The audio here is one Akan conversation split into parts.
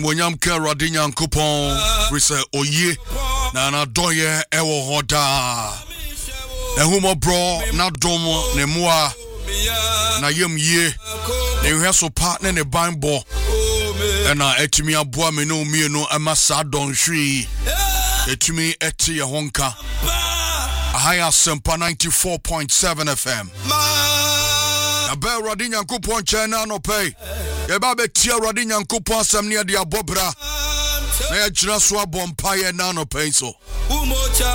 Animonyam ke Awurade Nyankopɔn rese oye na na doye ewo hoda ehumobro na dom ne moa na yemye ne hweso pa ne banbo na etumi aboa me no mienu amasa donhwi etumi eti ye honka Ahaya Sempa 94.7 FM Abe Awurade Nyankopɔn chena no pay Yeba be tia Awurade Nyankopɔn asɛm ne de abobra na ye gyina so abompa ye na no pay so umocha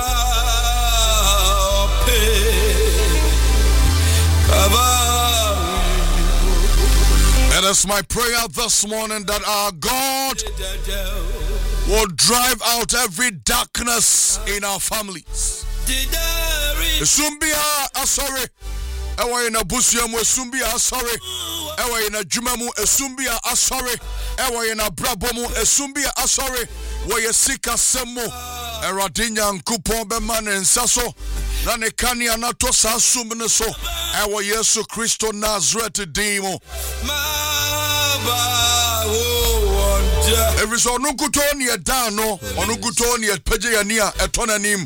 It is my prayer this morning that our God will drive out every darkness in our families. Esumbia asori ewa ina busuamu esumbia asori ewa ina jumamu esumbia asori ewa ina brabomu esumbia asori wa yesika semo Awurade Nyankopɔn bɛma ne nsa so na ne kane anato sa asum ne so ewa Yesu Kristo Nazareth din mu Every so no kuto ni edan no onu kuto ni epeje yani a etonanim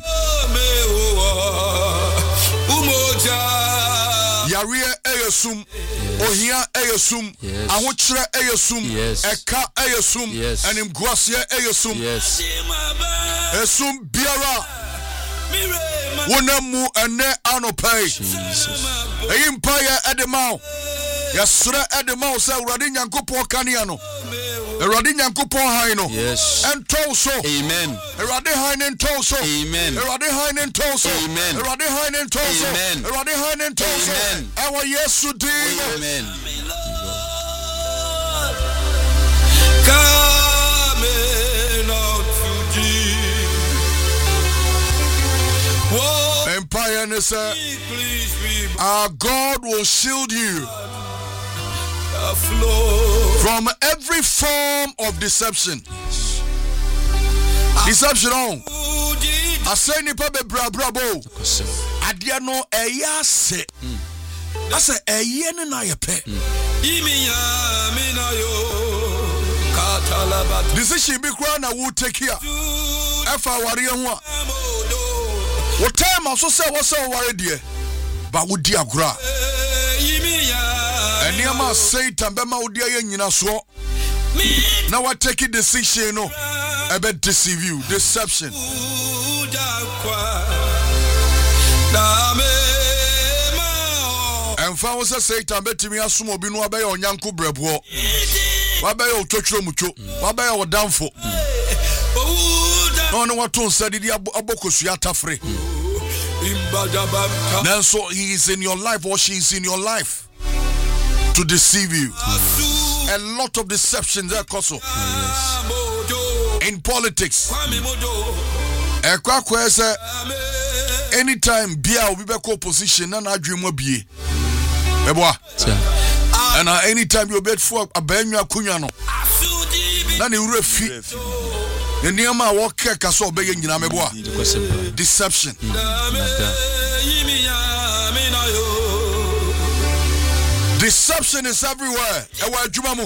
Yariye eyesum ohia eyesum ahokyere eyesum eka eyesum enim guase eyesum esum biara wonamu ene anopai eyimpa ye edemau yasra edemau se Awurade Nyankopɔn kanea no Awurade Nyankopɔn han no ento so amen Awurade han ento so amen Awurade han ento so amen Awurade han ento so amen Awurade han ento so ewa Yesu din amen coming out to Empire and say our God will shield you from every form of deception. Deception on. I say nipa be brabo. Adia no eya se. I say eye ne na ye pe. Decision be kra na wo take here. Efa ware ho a. What time also say what so worry dear. But would dear gra. And Yama Satan Bema Udia Yina so. Now I take a decision no I bet deceive you. Deception. And found Satan bet me a sumo binu abay on Yanko Brebo. Wabay o Tocho Mucho, Wabay o Danfo. No what to study the Abokusiata free. Then so he is in your life or she is in your life to deceive you. A lot of deception there, Koso. In politics. Anytime Bia will be opposition and I dream of be. And anytime you bet for a Benya Kunyano. Then you refuse. The Niama walk Kaso begging Nameboa. Deception. Deception is everywhere. Ewa jumamu.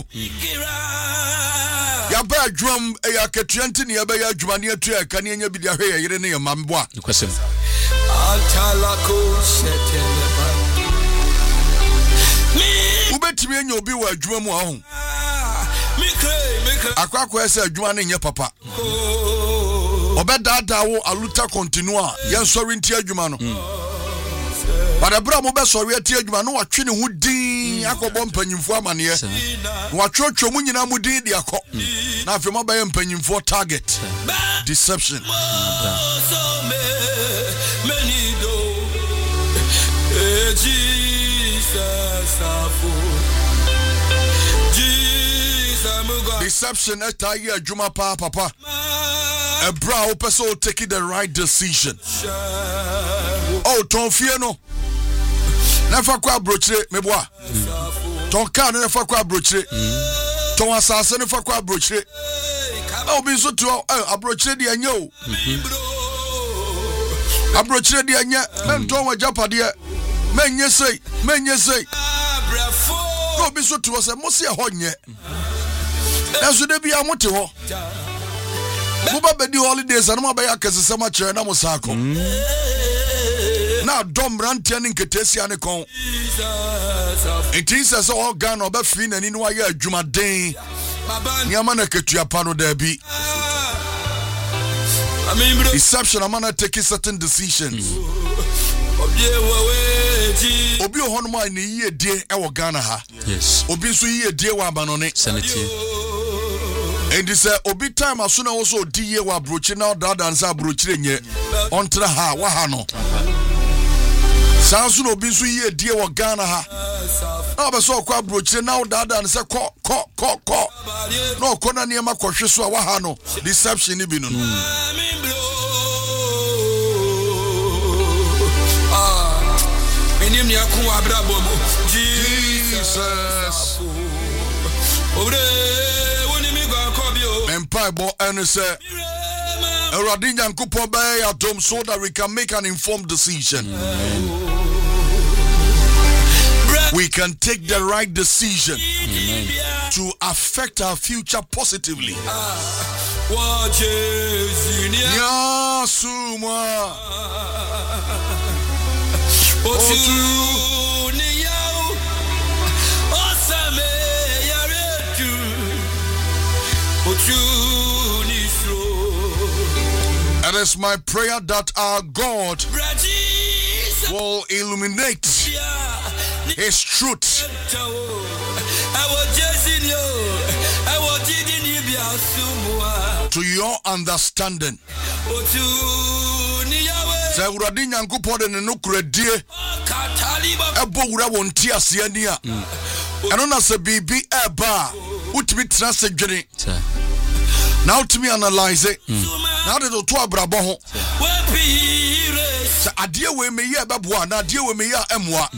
Ya ba drum e ya ketrianti ne ya ba ya jumane atu ya kan enya bi dia hwe ya yire ne ya mamboa. Kwasem. Ubetimi enya obi wa adwumamu ahun. Akwakwa ese adwuma ne nye papa. Obedada wo aluta continua. Yen sori nti adwuma no. But abra mo be sori ati adwuma no watwe ne ho din akobɔ mpanyimfo amane ye. Watwotwo mu nyina mu din de akɔ. Na afi mo ba ye mpanyimfo target. Deception. Deception etaye adwuma pa papa. A brow person taking the right decision. Oh, ton fie no. Never kwa brochre meboa. Ton car never kwa brochre. Ton asase never kwa brochre. Oh, be so to a brochre di anyo. A brochre di anya. Men ton wa japa di. Men say. No be so to us a mosia honye. Enso de bia mote ho. Mo ba bedi holidays anu ba ya kese ma kire na mo sako. Na dom rantia ne nketesi ane kon. It says all Ghana oba free na ni no aye adwumaden. Niama na ketua pa no da bi. Deception amana taking certain decisions. Obi ohon mo ani yie die e wo Ghana ha. Yes. Obi so yie die wa banone. Sanity. And this obi time as soon as also di ye wa brochi na da dansa brochi nye. Ontra ha wa ha no. Sansu no obi so yie die wo Ghana ha. Na be so kwa brochi na da dansa ko. No kona niema kohwe so wa ha no. Deception ni bi no. Jesus. Empire bo and say Eradi Nyankopon ba ya dom so that we can make an informed decision. We can take the right decision to affect our future positively. And it's my prayer that our God will illuminate His truth to your understanding. Say uradi Nyankopon de no kuradie ebo wura wonti ase a eno na se bibi eba utimi trase dwene now to me analyze it now de to abrabo ho say ade we me ye beboa na ade we me ya emwa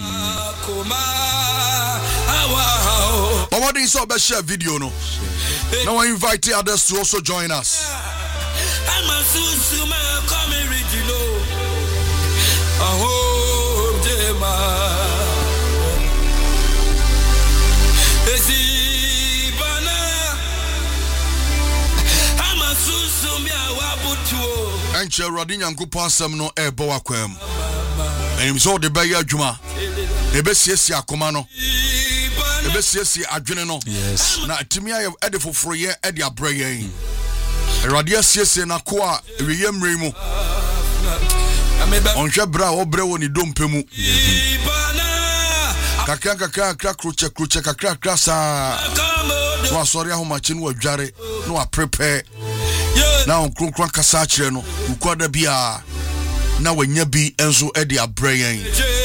but this so be share video no now I invite others to also join us. And Eradi Nyankopon asem no ebo wakwam. And so de baya adwuma. E be siesie akoma no. E be siesie adwene no. Yes. Na atimi aye ede foforo ye ede abrayen. Eradi asiesie na ko a wiye mremu. Onhwe bra obre woni dompemu. Kakra kroche kakra sa. No sorry ahomache no adware no prepare. Now kronkron kasa kire no ukwada bia na wanya bi enso e de abrayen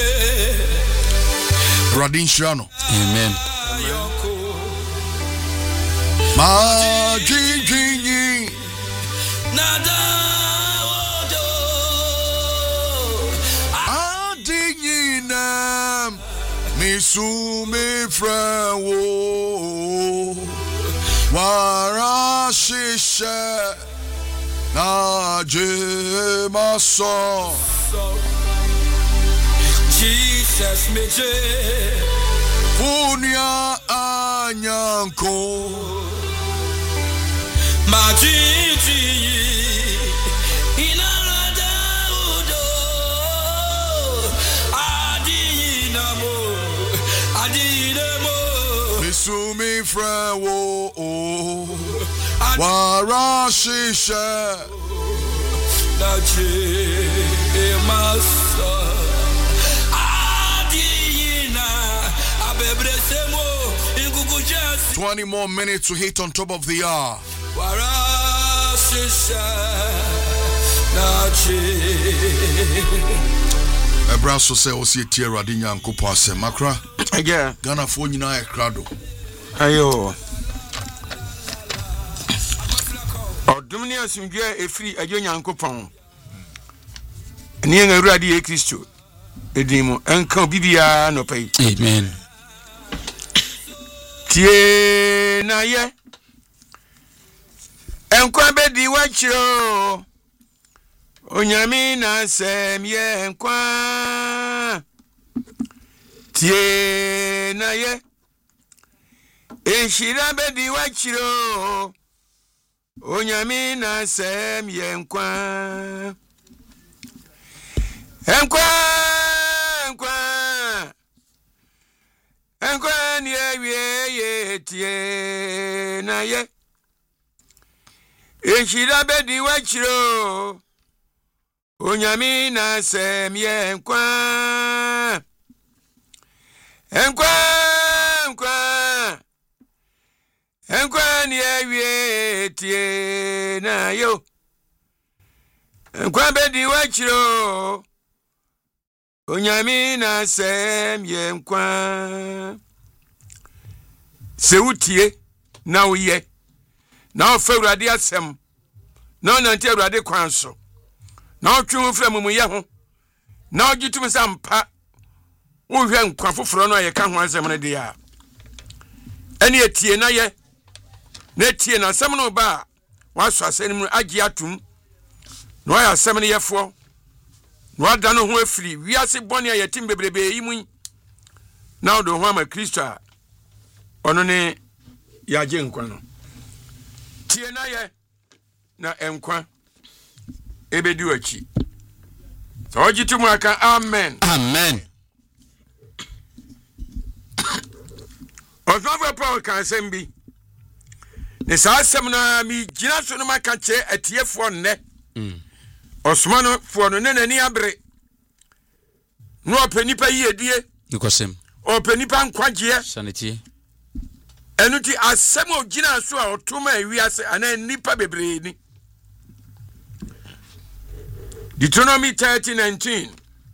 Radin Shano. Amen. Ma jinjini nada odo adinina misu me frawo warashisha na jemaso Jesus meje punya anyanko majiji inarada udo adinamo misumi frawo warashisha na jemaso 20 more minutes to hit on top of the hour. Ebraso say o see tie Eradi Nyankopon asem makra. Again, Ghana fo nyina e krado. Ayo. Odumni asumdwe efiri ajo Nyankopon. Ni en Awurade ye Kristo. Edimu enka bibia no pay. Amen. Tie na ye enkwa bedi wachiro onyami na sem ye enkwa tie na ye Enshira bedi wachiro onyame na sem yenkwa enkwa ni ewie tie na ye enshira bedi wachiro onyame na sem yenkwa enkwa ni ewie tie na yo enkwa bedi wachiro onyame na sem yenkwa se utie na uye na ofa Awurade asem na onante Awurade kwan so na otwe fra mumu ye ho na ogitum sampa wohwe nkwa foforo no ye ka ho asem ne de a ene etie na ye na etie na asem no ba waso asem mu agi atum no ya asem ne yefo no ada no ho afiri wiase bone ya yetim bebrebe yi mu na odo ho ama Kristo ono ne yaje nkwa no tie na ye na enkwa ebedi wachi so ogitum aka amen Osmafo Paul kan sembi ne sa sem na mi gina so no maka che atiefo nne Osmano fo no ne nani abre no opanipa yiedie nikosem opanipa nkwagie sanity enuti asem ogina so a otoma awiase ana nipa bebre ni Deuteronomy 30:19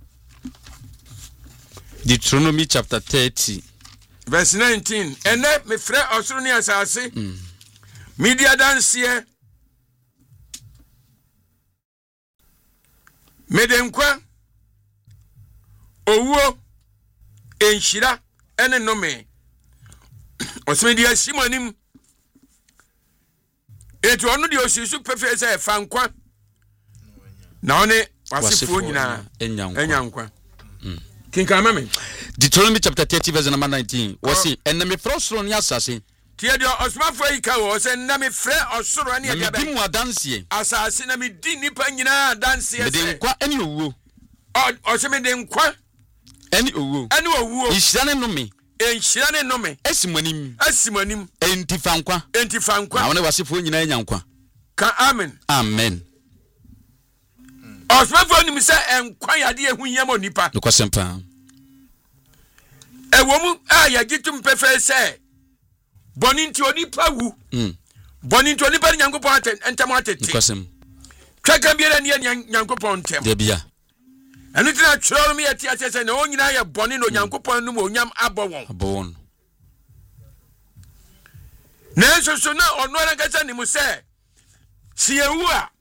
Deuteronomy chapter 30 verse 19 ene me frɛ osoro ne asase media dansie medenkwa owuo enhyira ene nome osmedia simonim eto ono de osisu pefe sɛ fankwa na one wasifo nyina enyankwa kinka mame Deuteronomy chapter 30 verse number 19 wasi ene me frɛ osoro ne asase tie de osmafo yika wo sɛ na me frɛ osoro ne ya be mu adansie asase na me di nipa nyina adansie sɛ de nkwa ene owuo o se me de nkwa ene owuo nhyira ne nome enhyira ne nome asimanim entifankwa na wone wasifo nyina enyankwa ka amen osmafo nim sɛ enkwa yade ehu yam onipa nokosempa ewomu a yagitum pefe sɛ boni nti onipa wu boni nti onipa nyankopɔn ntem atete nokosem twaka biara ne nyankopɔn ntem de bia enu tina tworo me yati asese na onyina ye boni no nyankopɔn no onyam abowon na so na ono na kasa ni mu sɛ siewu a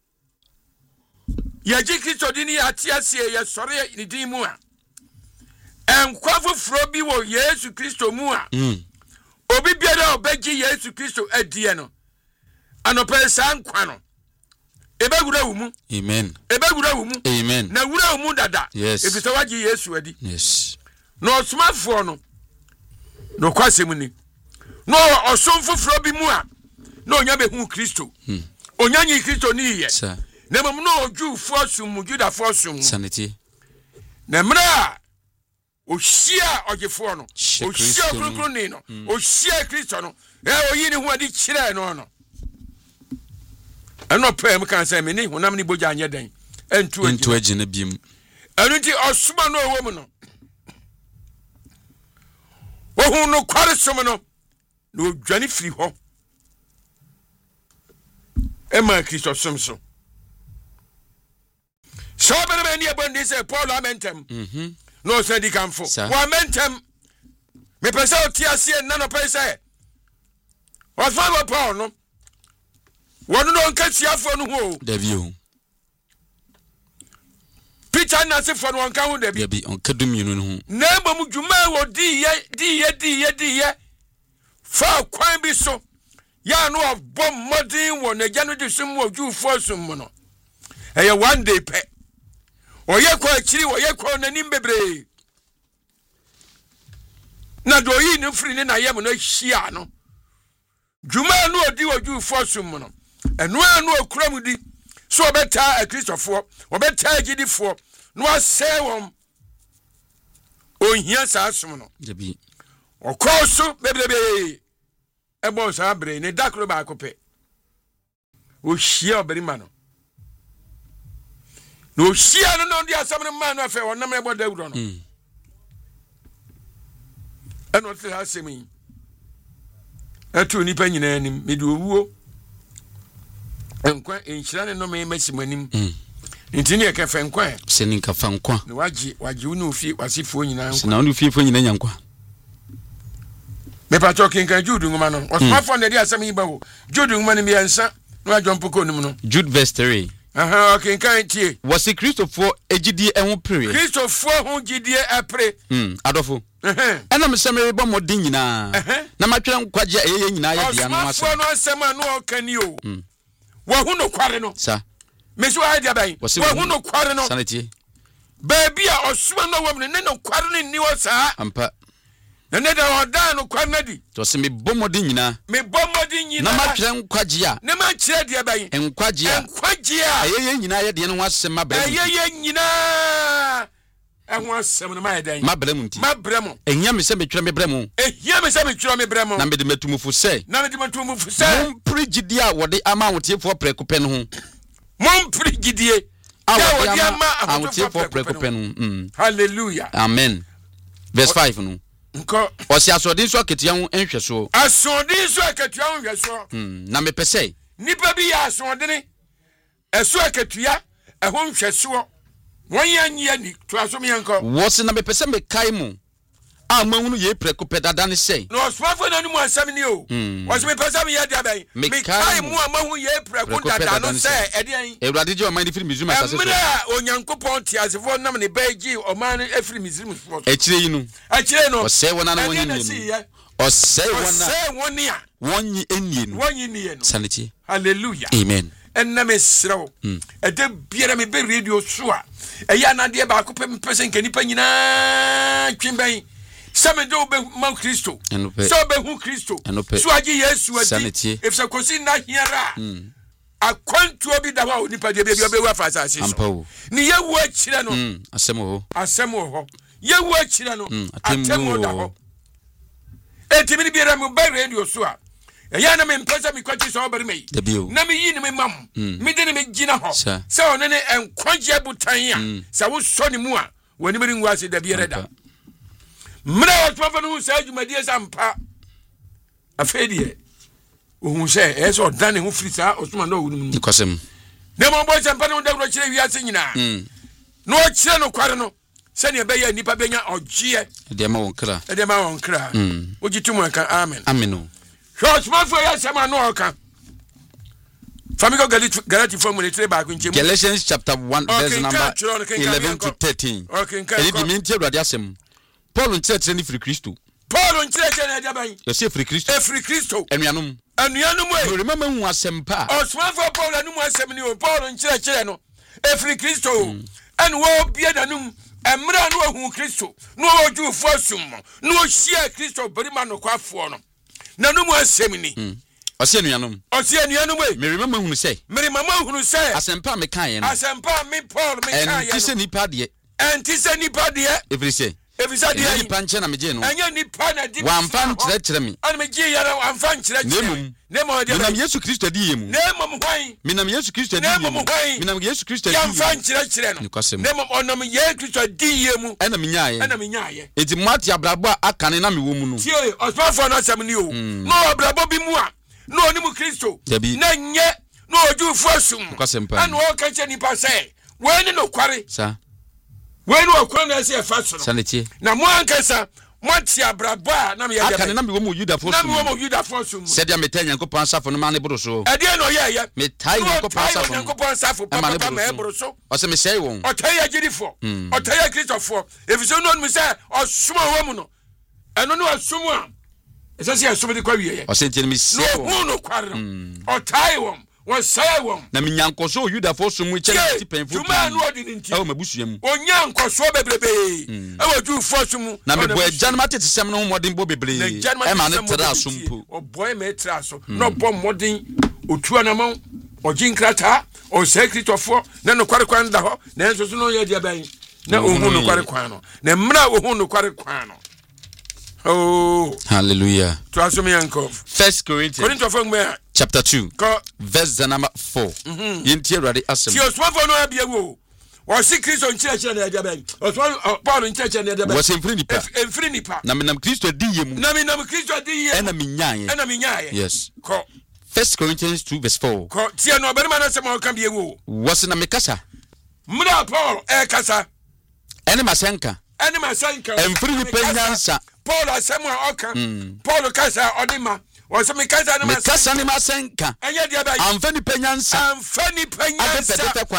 yaji Kristo dini ati asie ye sɔre ni din mu a enkwa foforo bi wo Yesu Kristo mu a obi biara obegi Yesu Kristo adie no anope san kwa no ebegura wumu amen na wura wumu dada ebisa wagi Yesu adi no osmafo no kwasem ni no osomfoforo bi mu a no onya behu Kristo onya nyi Kristo ni ye na mum no ojuufo sum Judafo sum sanity na mra ohia ogefo no ohia kronkron no ohia Kristo no oyi ni ho adi kire no eno pem kan say me ni honam ni boja anye den entu agina biem enunti osuma no owo mu no wo no kware som no na odwane firi ho ema Kristo som so so bere ni ebondi say Paul amentem no say di kanfo wa amentem me pese otiasie na no pese was fa Paul no wono no nkasiafo no ho David Peter na se fo no nka ho David onkadum yinu no ho na bom dwuma wo di ye fa kwan bi so ya no abom modern wo na gya no de sum wo dwufo sum mo no eye one day pe oye kwa akiri oye kwa nanim bebre na do yi no firi ne na yem no hia no dwuma no odi odwufo sum no eno anu okuramudi so obeta a Christopher obeta agidifo no asɛ wɔm ohia saa sum no debi okoso bebrebe ebo saa bre ne dakro ba akopɛ ohia oberima no no ohia no ndi asam no ma no afɛ wonam ebo dawuro no eno te asemi atu nipa nyina anim mede owuo enkwa enhyira ne no me masimanim ntini e kafa nkwa seni kafa nkwa ne waji unu fi wasifo nyina nkwa na unu fifo nyina nyankwa me pa talking kan Jude ngoma no osmafo na dia asem yiba ho Jude ngoma ne miensa no adwompo ko nim no Jude verse 3 okay kan tie wasi Christopher ejidie ehun pere Christopher hu gidie apre adofo ena meseme bo modin nyina na matwere nkwaje eyeye nyina ya dia no asem osmafo no asem anu okani o wo hu no kware no sa mesu idea bai wo hu no kware no sanity baby a osuma no wo ne no kware no ni wo saa ampa na ne da odan no kware na di to se me bomodin nyina na matwere nkwaje a ne ma kire dia bai nkwaje a eyeye nyina ya dia no asem mabere eyeye nyina ehun asem no ma dan mabere mu nti mabere mu ehia me se me twere me bre mu ehia me se me twere me bre mu na me de matumufu se mum prigidi a wode ama wotiefo prekupe no ho mum prigidie wode ama wotiefo prekupe no hallelujah amen verse 5 no nko osi asodin so aketia ho enhweso asodin so aketia ho nhweso na me pese nipa bi ya asodin eso aketia ehho nhweso wonyanya ni to asom yanko wosi na me pese me kai mu a mahunu ye prekupe dada ne sei no osmafo na ni mu asam ni o wosi me pese me ya dia bai me kai mu a mahu ye prekupe dada no sei edian ewrade je o man firi mizuma sase so mra onyankopon tiasefo nam ne baigi o man afiri mizuma so echire yi no o sei wona na wonyi ni o sei wona wonyi enie no sanity hallelujah amen enna mesrawo ede biara me be radio so a eya na de ba ko pese nkanipa nyina twemban samedo be ma Kristo so be hu Kristo so agi Yesu adi if se kosi na hiara akwantu obi da wa onipa de bia be wa fa asase so ni yewu akire no asemo ho yewu akire no atemo da ho etimi biara me be radio so a eya na me mpesa me kwachi so obere mai na me yi ni me mam me de me gina ho se one ne enkwagye butan a se wo so ni mu a woni beri ngwa se da biara da mra watwa no se adwumadie sampa afedie ohun se eso dan ne ho firi sa osuma na owunum ni kwasem ne mo bo sampa no da ro kire wiase nyina no kire no kware no se ne be ya nipa benya ogye de ma wonkra ogitumu aka amen amen Church man for ya sama no oka. Famigo Galati formula 3 back in Galatians chapter 1 verse number 11 to 13. Okay, e di minti Awurade asem. Paul nkyerɛkyerɛ ni firi Kristo. Paul nkyerɛkyerɛ na daban. Yɛ se firi Kristo. E firi Kristo. Anuanom e. Remember hu asem pa. Osman for Paul anu mu asem ni o. Paul nkyerɛkyerɛ no. E firi Kristo. An wo bia danum emra no hu Kristo. No oju fo sum. No hia Kristo berima no kwafo no. Na no mu asem ni. Ose anuanom e. Me remember hu say. Me mama hu say. Asempa me kan ye no. Asempa me Paul me kan ye no. Enti se nipa de. Every say. Every nipa nche na meje no. Anya nipa na di. Wa mfa nkyerɛkyerɛ me. Ana meje yara wa mfa nkyerɛkyerɛ. Nemo de. Minam Yesu Kristo di yemu. Nemo hwan. Minam Yesu Kristo di yemu. Minam Yesu Kristo di yemu. Ya mfa nkyerɛkyerɛ no. Nemo onam Yesu Kristo di yemu. Ana menyaye. Enti mate abrabo akane na me wo mu no. Tie osmafo na asɛm ni o. No abrabo bi mu a. No onimu Kristo. Na nye no ojufo asum. Ana o ka kyerɛ nipa sɛ, "We ni no kware." Sa. We no kware na sɛ fa so. Sanity. Na mo ankasa Mati abrabo a na me ya. Aka na me wo mu Yudafo. Na me wo mu Yudafo sum. Said ya meta Nyankopɔn asafo no ma ne boro so. E de no ye. Metai Nyankopɔn asafo papa ma e boro so. O se me sei won. Otai agirifo. Otai Kristofo. Efiso no mu say osuma wo mu no. Eno no asum a. Ese se asum de kwa wiye. O se ntini me sei won. No kware no. Otai won. was say one. Na minyankoso Yudafo so mu kyɛ tipenfo. Tuma no odi nti. Ɛwɔ mabusua mu. Onyankoso bebrebe. Ɛwɔ Jufo so mu. Na me boy Janma tete sɛm no modin bo bebree. Ɛma ne tra so mpo. O boy me tra so. No bɔ modin otua na ma ojinkrata o secretofo na no kware kwan da hɔ. Na enso so no yɛ dia ban. Na ohun no kware kwan no. Na mmra ohun no kware kwan no. Oh, hallelujah. To assume yanko. 1 Corinthians chapter 2 verse number 4. Yenti Awurade asem. Ti osmafo no abia wo. O si Kristo nkyerɛkyerɛ na dia ban. Osman Paul nkyerɛkyerɛ na dia ban. Was emfiri nipa. Na menam Kristo di yemu. Na menam Kristo di yemu. Ɛna minyaye. Yes. Ko 1 Corinthians 2 verse 4. Ko ti no berima na sɛm o kan bia wo. Was na mekasa. Mra Paul kasa. Ɛne masenka. Emfiri nipa nyansa. Paul asɛm a ɔka. Paul kasa ɔdima. Wɔsɛ mekasa ne mekasa ne masenka. Ɛnyɛ dia ba. Amfa nipa nyansa. Amfa nipa nyansa.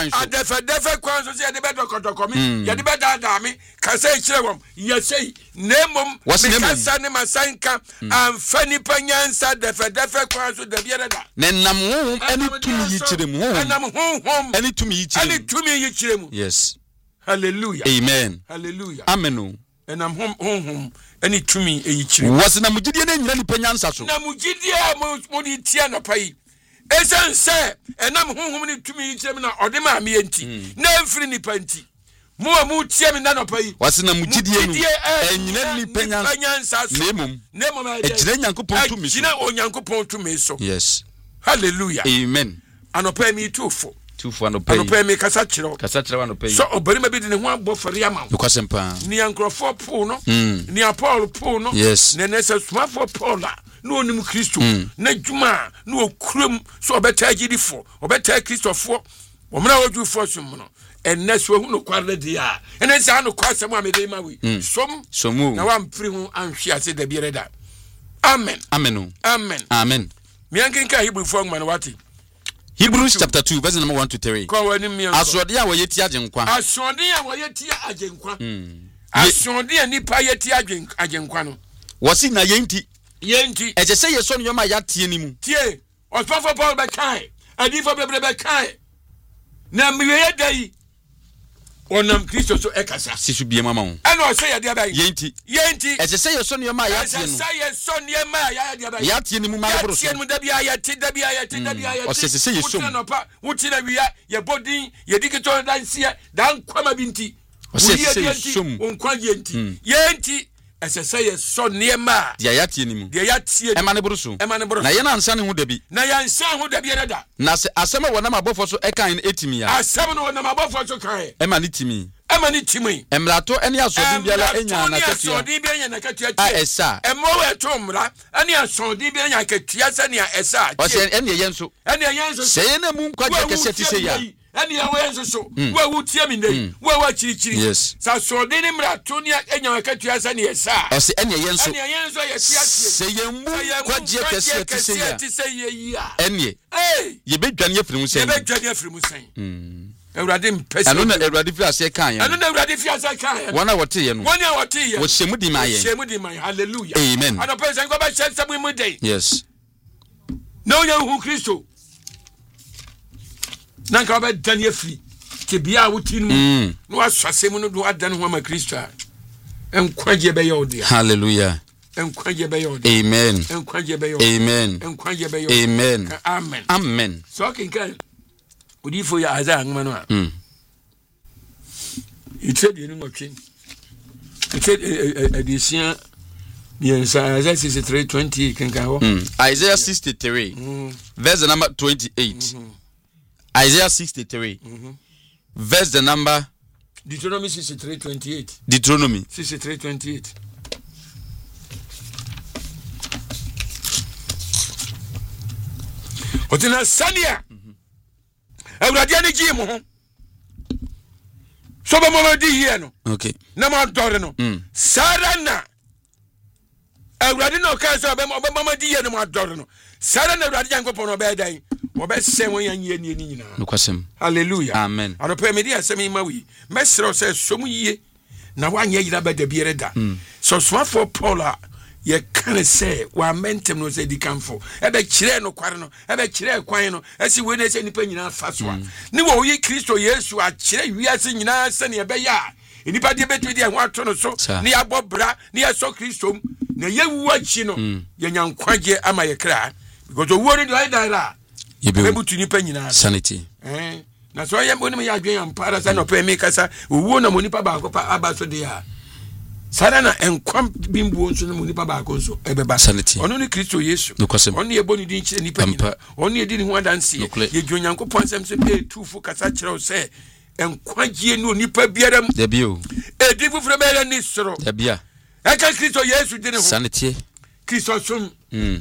Adefa kwan so yɛde bɛ dɔkɔdɔkɔ mi. Yɛde bɛ daadaa mi. Kasa kyerɛ wɔm. Yɛsɛ nemom mekasa ne masenka. Amfa nipa nyansa defa kwan so da biara da. Ne nam honhom ɛne tumi yi kyerɛ mu. Ɛnam honhom. Ɛne tumi yi kyerɛ mu. Ɛne tumi yi kyerɛ mu. Yes. Hallelujah. Amen. Hallelujah. Amen. And I'm home. Any to me a chiri. Was na mujidie na nyina nipa nyansa so. Na mujidie mo di tia na pai. Esan se enam honhom ni tumi kyerem na ode ma me enti. Na mfiri nipa enti. Mo amu tia me na no pai. Was na mujidie no enyina nipa nyansa so. Nemom ejina Nyankopɔn tumi so. Ejina Onyankopɔn tumi so. Yes. Hallelujah. Amen. Anopa me tufo. Anopa me kasa kyerɛ anopa. So obarima bi de ne ho abɔ fari ama. Nokwasɛmpa. Ni ankrofo Paul no. Ni Paul no. Yes. Ne nesa smafo Paul la. No onim Kristo. Na dwuma na okuram so obeta agidifo. Obeta Kristofo. Omra wodwufo som no. Enne so hu no kware de a. Enne sa no kwasɛm a me de ma wi. Somu. Na wa mpiri ho anhwe ase da biere da. Amen. Amen. Amen. Amen. Me ankenka Hebrew fo ngman wati. Hebrews chapter 2 verse number 1 to 3. Asode a woyeti agenkwa. Asode a woyeti agenkwa. Asode nipa yeti agenkwa no. Wosi na yenti. Eje se yeso no yoma ya tie ni mu. Tie. Osfafo Paul be kai. Adifo bebre be kai. Na miye dai. Onam Kristo so ekasa. Sisu bie mama ho. Ana o se ya dia bai. Yenti. Eje se yeso no yoma ya tie no. Eje se yeso no yoma ya dia bai. Ya tie ni mu ma bro so. Ya tie mu da bia ya tie. O se yeso. Wuti na wiya ye bodin ye dikito dansia dan kwama binti. O se yeso. Onkwa yenti. Esese yeso niema. Dia ya tie ni mu. Dia ya tie. E ma ne bro so. Na ye na ansa ne ho da bi. Na ya ansa ho da bi da. Na se asem a wona mabofo so e kan etimi ya. Asem no wona mabofo so kan. E ma ne timi. Emlato eni asodi biala enya na katua. Asodi bi enya na katua. A esa. Emo we to mra, eni asodi bi enya katua se ne esa. O se eni yenso. Se na mu nkwaje kese ti se ya. Eni ya we yenso so. We wu tie mi nei. We wa chirichiri. Yes. Sa asodi ni mrato ne enya na katua se ne esa. O se eni yenso. Eni yenso ye tia tie. Se ye mu nkwaje kese ti se ya. Ti se ye ya. Eni. Ye bedwane afiri mu sen. Ye bedwane afiri mu sen. Ewurade mpese. Ano na ewurade fi ase kan ya. Ano na ewurade fi ase kan ya. Wona wote ye no. Wona wote ye. Wo shemu di ma ye. Shemu di ma ye. Hallelujah. Amen. Ano pese ngo ba shemu sabu mu dey. Yes. Na oya hu Kristo. Na nka ba dan ye free. Ke bia wotin mu. No asase mu no do adan ho ma Kristo a. Enkwaje be ye odi. Hallelujah. Enkwaje be ye odi. Amen. Enkwaje be ye odi. Amen. Enkwaje be ye odi. Amen. Amen. Amen. So kan Udi for ya Isaiah ngmanu a. It said you know what. It said edition Isaiah 63:20 can go. Isaiah 63 verse the number 28. Isaiah 63 verse the number Deuteronomy 63:28. Deuteronomy 63:28. Otina Sania. Awurade ani gi mo ho. So be mo di here no. Okay. Na mo dore no. Sara na. Awurade no ka so be mo di here no mo dore no. Sara na awurade Yankopɔn no be dan. Wo be se won yan ye ni nyina. Nokwasem. Hallelujah. Amen. Anope me di asem ma wi. Mesro se som yie. Na wanye yira be da biere da. So smart for Paula ye kan say wa mentem no say di kanfo e be kire no kware no e be kire kwan no esi we na say nipa nyina fa so a ni wo yi Kristo Yesu a kire wiase nyina se ne e be ya nipa de betu de ho ato no so ni abobra ni eso Kristo na ye wu achi no ye nyankwaje ama ye kra because owo ni do ida ye be butu nipa nyina sanity na so ye mboni ya adwen ampara sa no pe me kasa owo na mo nipa ba ko pa aba so de ya sada na enkwam bimbuo nso na mo nipa ba ko nso ebeba sanity ono ni Kristo Yesu ono ye boni din kire nipa nyina ono ye di ni ho adanse ye dwonyankopon sem se pe tufu kasa kire o se enkwagie no nipa biaram debio edifu frabela ni soro debia eka Kristo Yesu di ne ho sanity Kristo sum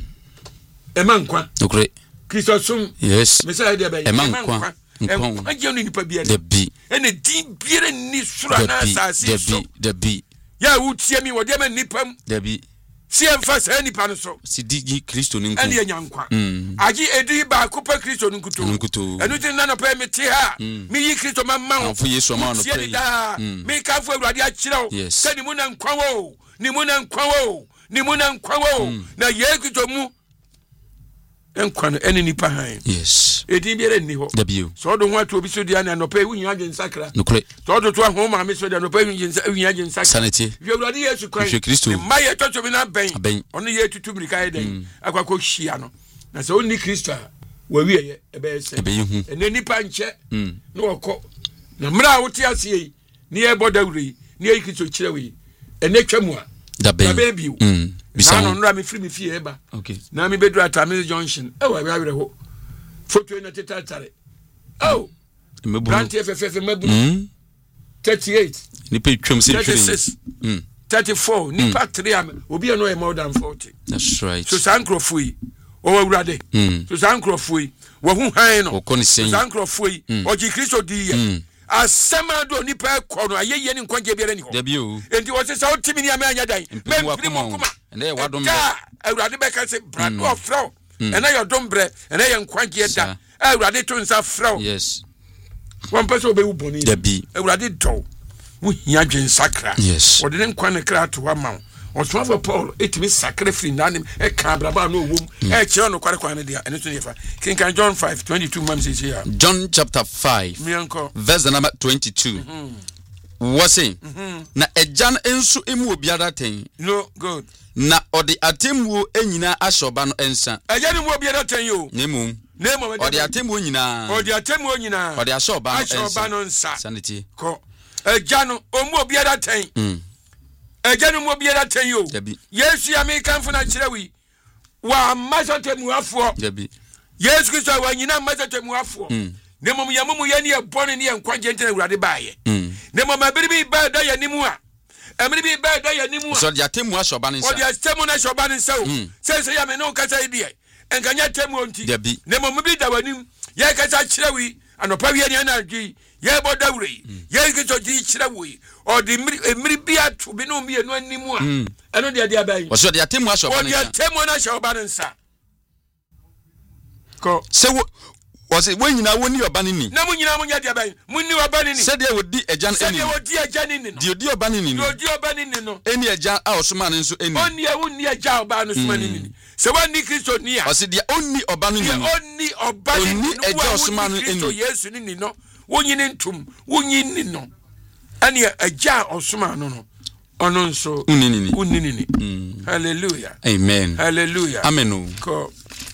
emankwa okre Kristo sum yes mesa de be emankwa enkwagie no nipa biaram debi ene din biara ni soro na asase so debi ya wutie mi wode ma nipam debi si emfa sa nipa no so si di Kristo ni nko ene nyankwa agi edi ba ko pa Kristo ni nkuto enu tin na no pa meti ha mi yi Kristo mamma wo fu Yesu ma no pray mi ka fu Awurade a kirew se ni mu na nkwa wo ni mu na nkwa wo ni mu na nkwa wo na ye Kristo mu enkwa no ene nipa han yes edi biere ni ho debio so do ho atu obi so dia na no pa wunya agye nsakra nokre so do to ho ma me so dia no pa wunya agye nsakra sanity ye Awurade Yesu Christ ye Kristo ma ye toto bi na ben ono ye tutu mirika ye den akwakọ hia no na se oni Kristo wa wie ye ebe ese ene nipa nche no okọ na mra wote ase yi ni e boda wuri ni e Kristo kire wi ene twam a da ben biu bisa no nra me free me fie eba okay na me bedu atame junction e wa awere ho foto na tetatare oh brand FFF mabu 38 ni pe twam se 36 34 ni patri am obi no e more than 40 that's right so sankrofo yi o Awurade so sankrofo yi wo hu han no so sankrofo yi o ji Kristo di ye asema do ni pa ko no ayeye ni nkwaje biara ni ho debio enti wo se sa otimi ni amanya dan me kuma ene wadom Awurade be ka se brand of flow ene yo dombre ene ye nkwaje da Awurade to nsa flow yes one person obe uboni debi Awurade do wo hia dwen sakra yes wo de nkwa ne kra to ma Oswafo Paul etimi sakra free nanim e ka braba no wom e kire no kware kwan dia ene so ne fa King John 5:22 mam say here John chapter 5 verse number 22 was na ejan ensu emu obiara ten no good na odi atemwo enyina ashoba no ensa ejan mu obiara ten yo nemu odi atemwo nyina odi ashoba no ensa sanity ko ejan omu obiara ten ejanu mo biara ten yo Yesu ya me kanfo na kirewi wa masotemu afo Yesu Kristo wa nyina masotemu afo ne mom yamumu ye ne bone ne nkwaje ntena Awurade baaye ne mom abiribi ba da ya nimu a amiribi ba da ya nimu a so dia temu ashoba nsa o dia temu na ashoba nsa o se ya me no kasa idie enkanya temu onti ne mom bi da wanim ye kasa kirewi anopa wi ne na adwi ye boda wuri ye Kristo di kirewi or the miribia to be no me no anymore. I know the idea by was your temu ashoba nsa your temu na ashoba nsa ko se was it when nyina woni oba ni na munyina munya dia by munni oba ni said they would di ejan eni said they would di ejan ni no di oba ni no di oba ni no eni ejan a osoma ni nso eni oni e wonni ejan oba no soma ni se wonni Kristo ni a was it the only oba ni oni oba ni ejan osoma ni eni Yesu ni no wonyine ntum wonyini no ani eja osoma no ono nso unini hallelujah amen hallelujah amen ko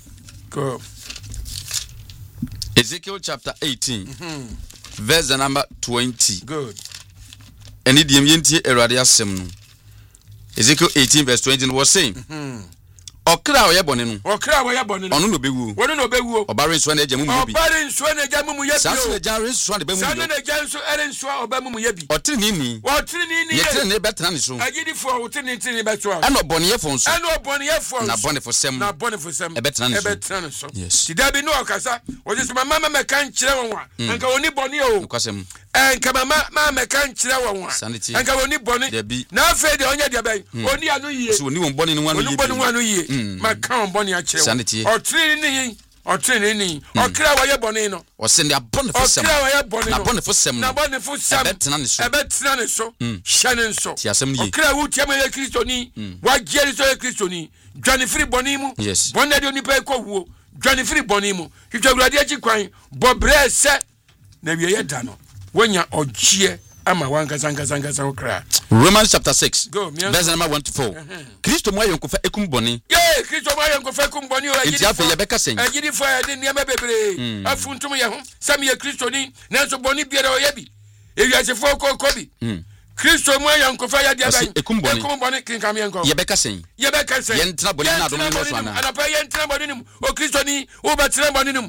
Ezekiel chapter 18 verse number 20 good eni diem yentie Awurade asem no Ezekiel 18 verse 20 was saying okra oyebone no ono no bewu obare nso na eja mumu yebi sanso na eja nso na bewu sanso na eja nso nso oba mumu yebi otiri ni yetre ne betena ne so agidifo otiri ni beto ana oboneyefo nso na bonefo sem ebetena ne so yes tidabi no okasa ojese mama me kan kire won a anka oni bone o kwasem enka mama me kan kire won a anka oni bone na afa de onya de ban oni anu yie so oni won bone ni wanu yie ma kan bone a kire o tiri ni Otreni okra wa ye bone no. O se ne abone fo sem. Okra wa ye bone no. Na bone fo sem. Na bone fo sem. Ebetena ne so. Ebetena ne so. Hyane nso. Ti asem ni. Okra wo tiam ye Kristoni. Wa gere so ye Kristoni. Dwane free bone mu. Yes. Bone de onipa ko huo. Dwane free bone mu. Twitwa Awurade achi kwan. Bobre se na wie ye da no. Wonya ogie ama wankasa okra. Romans chapter 6 Go, verse number 1 to 4. Kristo mo ayonkofa ekum boni. Kristo mo ayonkofa ekum boni o agidi afa ye beka sen. Agidi fa de niam bebre. Afuntum ye ho. Sam ye Kristo ni nanso boni biara o ye bi. Ewiasefo ko bi. Kristo mo ayonkofa ya dia ban. Ekum boni kinkam ye nko. Ye beka sen. Ye beka sen. Ye ntra boni na do no so ana. Ana pa ye ntra boni nim. O Kristo ni o betra boni nim.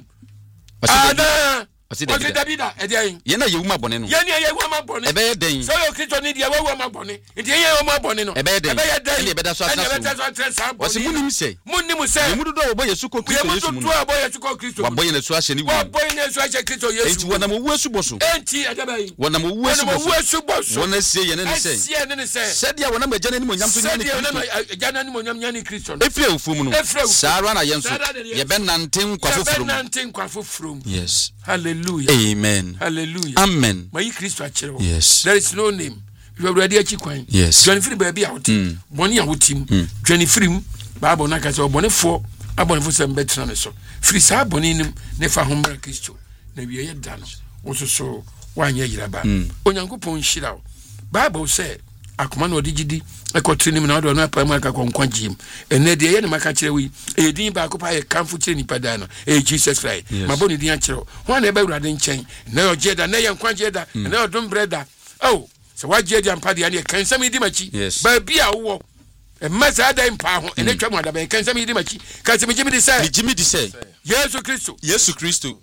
Osi Davida edian ye na ye wuma bone no ye na ye wuma bone ebe ye den so yo Kristo ni dia wuma bone enti ye wuma bone no ebe ye den ye beda so atasa osi munim se ye mudu do obo Yesu ko Kristo Yesu mu ye mudu do obo Yesu ko Kristo wa boye na so ahye ni wu wa boye na so ahye Kristo Yesu enti wona mo wu asu boso enti adabai wona mo wu asu boso wona sie ye ne se se dia wona ma jana ni mo nyam so nyani Kristo jana ni mo nyam nyani Kristo efre ofu mu no sara na ye nso ye be nante nkwa foforo yes hallelujah amen hallelujah amen my Kristo achiro yes there is no name you already achi kwan yes Johnny free baby out boni awutim Johnny free Bible na ka say obonefo abonefo sem betra ne so free sa boni nim ne fa hombra Kristo na wie ye da no wososo wanye yiraba onyankopon hira Bible say akoma na odigidi ekotrinim na odo na pa ma ka konkwa jim ene de ye ne maka kire wi edin ba ko pa ye kanfo kire nipa da no Jesus Christ maboni din akire ho na e ba Awurade nchen na oje da na ye nkwa je da na odom breda oh so waje dia mpa de ne kan sam di machi ba bia wo e masa da mpa ho ene twa mu da ba kan sam di machi kan sam jimi di say Yesu Kristo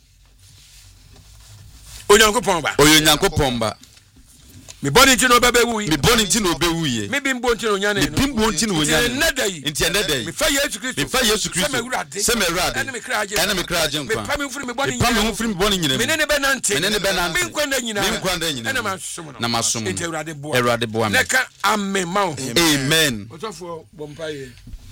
onyankopon ba me boni ntino bebewu yi me boni ntino bewu yi me bimbo ntino nyane me bimbo ntino nyane nti enedai me fa Yesu Kristo se me rade ene me kraje nkwa me pa me furi me boni nyane me furi me boni nyane me ne be nante me nkwanda nyina na masom enti Awurade boa me neka amen ma amen otofo bompaye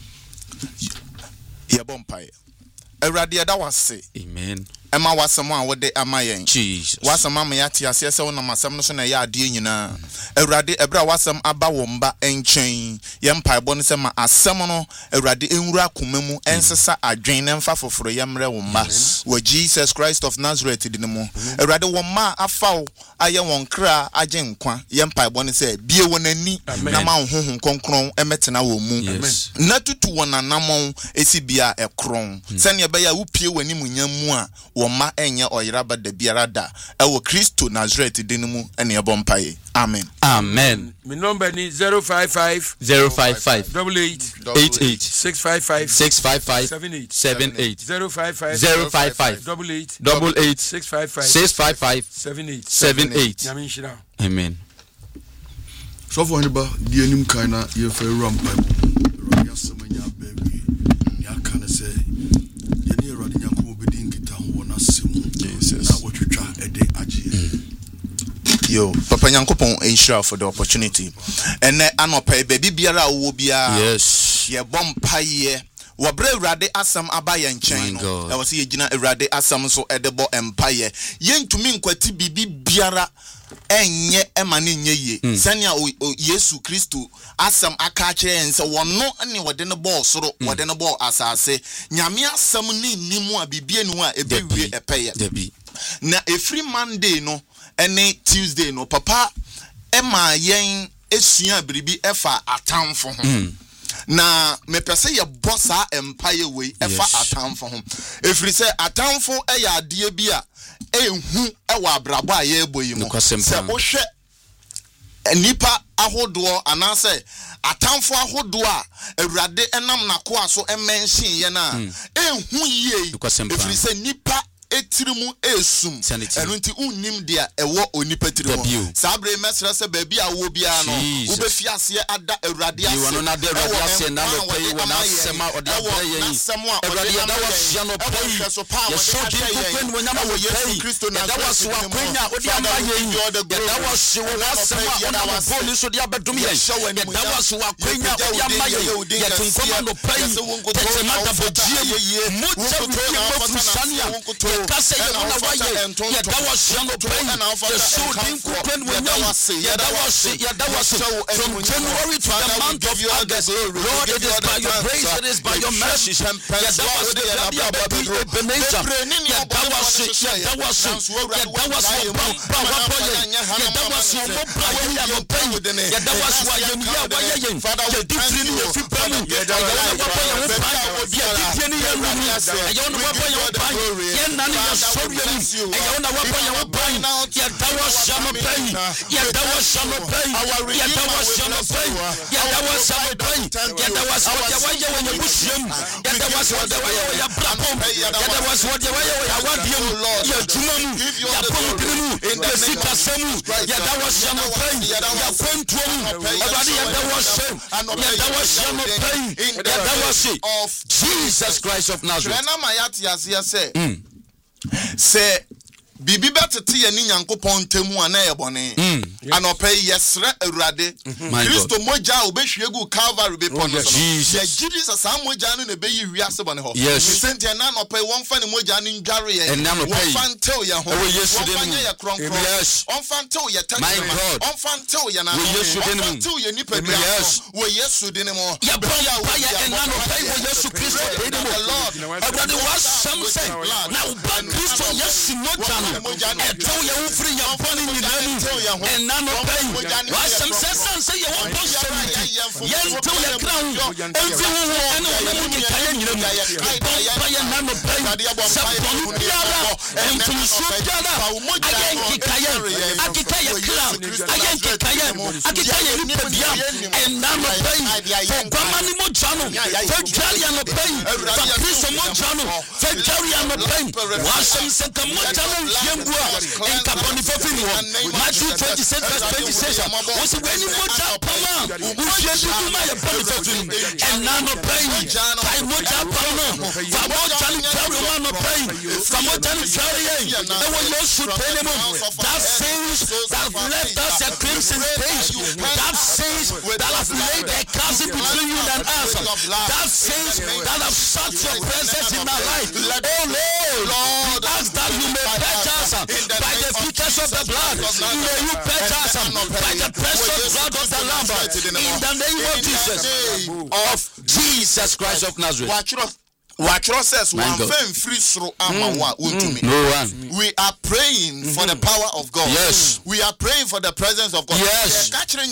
ye bompaye Awurade da wase amen Emma wasam a wode amayen Jesus wasam am ya tie ase se wona masam no so na ya ade nyina Awurade ebra wasam aba wo mba enchen ye mpaebo no se ma asam no Awurade enwura komamu ensesa adwen ne mfa foforo ye mre wo mba wo Jesus Christ of Nazareth dinimo Awurade wo ma afaw aye won kra agye nkwa ye mpaebo no se bie wonani na ma honhon konkron emetena wo mu na tutu wonanamon esi bia ekron se ne be ya wo pie wani munyamu a woma enye oyiraba da biara da ewo Kristo Nazareth dinimu ene ebompaye amen amen my number ni 055 88 655 78 055 88 655 78 Yaminshira amen so for anybody the enim kind na ye fa rampa ya semanya baby ya kana say ye ni erade nyanko obedi nkita ho na semu na wotwetwa ede agye yo papa nyankopon ensure for the opportunity ene anopa baby biara wo bia yes ye bompaye wabre Awurade asam aba ye nchen no e wose ye gina Awurade asam so edebo empaye ye ntumi nkwati bibi biara enye emane nye ye sania Yesu Kristo asam aka kire ense wono ne wode ne ball soro wode ne ball asase nyame asam ni nimu a bibie nu a ebewie epeye na every Monday no ene Tuesday no papa ema yen esua biribi efa atamfo ho na me pese ye bossa empire we efa atamfo ho efiri se atamfo eya ade bi a ehu ewa abrabo a ye boyi mo se wo hwe nipa ahodo anase atamfo ahodo a Awurade enam nako aso emenhyen ye na ehu ye efiri se nipa etirimu esum eno nti unnim dia ewo onipa tirimu sabre mesra se ba bia wo bia no wo be fiase ada awurade ase wo no na de awurade ase na no pay wo na sema ode abere yen awurade da wasia no pay ye so di kokwen wo nyama wo Yesu Kristo na da waso akwenya ode ama yen da waso wo wasema ona wo boni so de abedum yen da waso akwenya ode ama yen ye tunkoma no pay tete mata bojie mucha wiye mo sania ye kase ye ona waye ye da waso no pay ye so di kokwen wo nyama ye da waso from January to the month of August, Lord, it is by your grace, it is by your mercy. Of Jesus Christ of Nazareth. Say bibi betete ye ni Nyankopon temu ana ye bone anope yesre awurade Kristo moja obehwiegu Calvary be pon so ye Jesus sa moja no ne be yi wiase bone ho sentia na anope won fa ne moja no ndware ye won fa ntel ye ho won ye kronkron on fa ntel ye tete on fa ntel ye na on ntel ye nipa bia wo Yesu de ne mo ya pa ya enano pay wo Yesu Kristo de ne mo awurade was some say na uba Kristo Yesu moja eto ye wo free your body in name and none of pain was some say you want to say yento ye crown every one and we can tell you by none of pain sapon biara and to supiara again kikaye akikaye crown again kikaye akikaye ni pedia and none of pain for kwamani mo jano for jali and pain for Kristo mo jano for jali and pain was some say mo jano in Caponi Matthew 26 verse 26 was when you put up power and none of pain I would have power for more challenge that says that left us a crimson page that says that have laid a chasm between you and us that says that have shut your presence in our life oh Lord ask that you may purchase by the features of the blood, may you purchase by the precious blood of the Lamb in the name of Jesus Christ of Nazareth. What says one free through no one. We are praying for the power of God. Yes. We are praying for the presence of God. Yes. Jesus.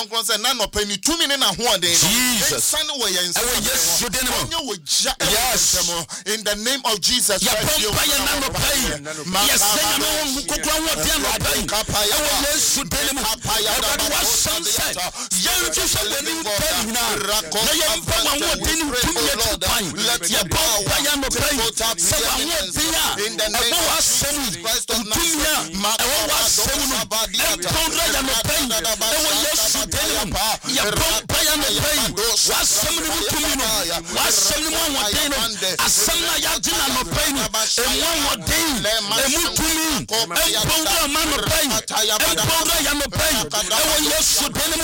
Yes. In the name of Jesus Christ. Paya no pray. Say I want dia. I want some Christ of Nazareth. I want some. Encounter ya no pray. I want Yesu tell him. Ya paya no pray. Wa some ni mutumi no. Wa some ni mo wadeno. Asam na ya jina no pray no. E mo wadeno. E mutumi. Encounter man no pray. Encounter ya no pray. I want Yesu tell him.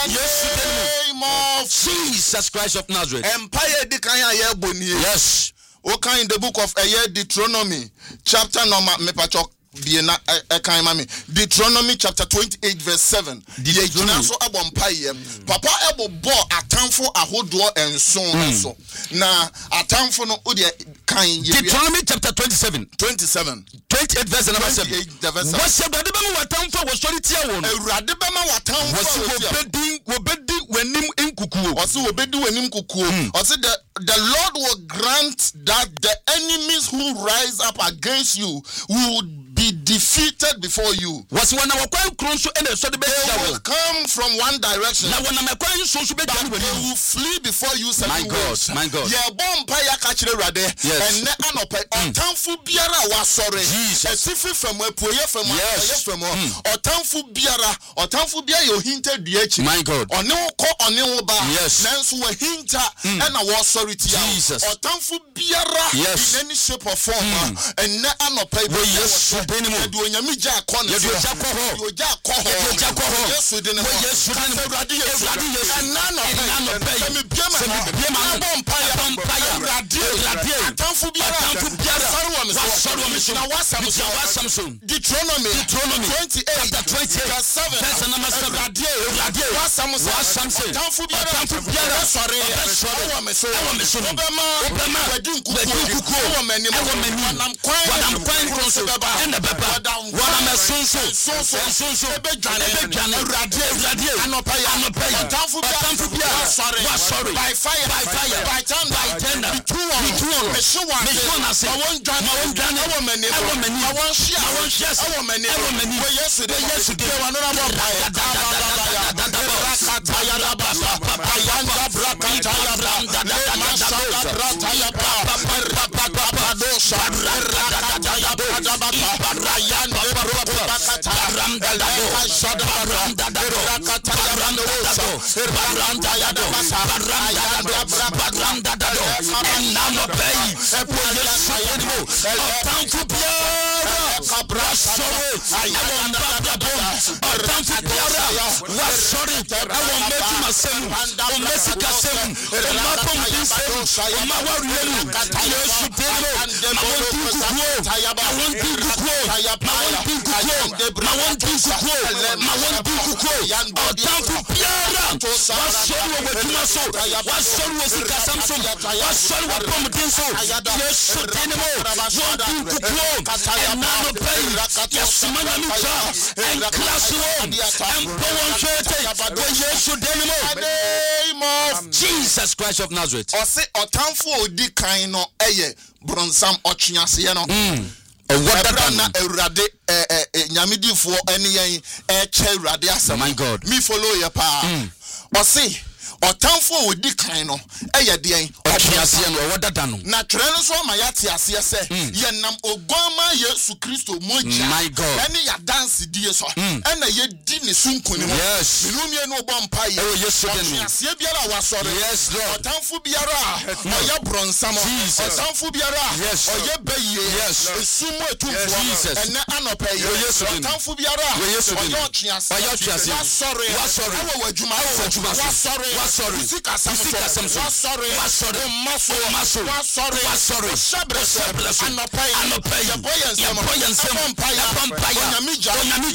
Jesus Christ of Nazareth. Yes. in the book of Deuteronomy, chapter number Deuteronomy chapter 28 verse 7. Papa ebo bo atamfo ahodo enson so. Na atamfo no kan Deuteronomy chapter 27 28 verse number 7. What's your brother watamfo was sorry tia won. Ewurade bema watamfo obedi wenim nkukuo. Osi obedi wenim kukuo. Osi the Lord will grant that the enemies who rise up against you will be defeated before you. They will come from one direction. They will flee before you. My God. Jesus. In any shape or form. Deuteronomy 28 Jesus Christ of Nazareth. Ose otamfo odi kan no eye bronsam otwease no. Na Ewurade nyamedifo ene yen che Ewurade asem. My God. Me follow ye pa. Ose otamfo odi kan no eye den otwease no wodada no. Na twere no so ma yate ase se ye nam oguama Yesu Kristo moja. My God. Ene ya dance die so. Ena ye di ne sunkuni mo. Yes. Minumie no bo mpa ye. Yesu den. Ase biara wasore. Yes Lord. Otamfo biara oye bronsam. Otamfo biara oye beye. Yes. Esumo etumfo. Ene anopa ye. Otamfo biara oye otwease. Wasore. Awo wadwuma. Wasore. Sika samso. Wasore. Maso. Shabre. Anopa ye boy nsem. Onyamija.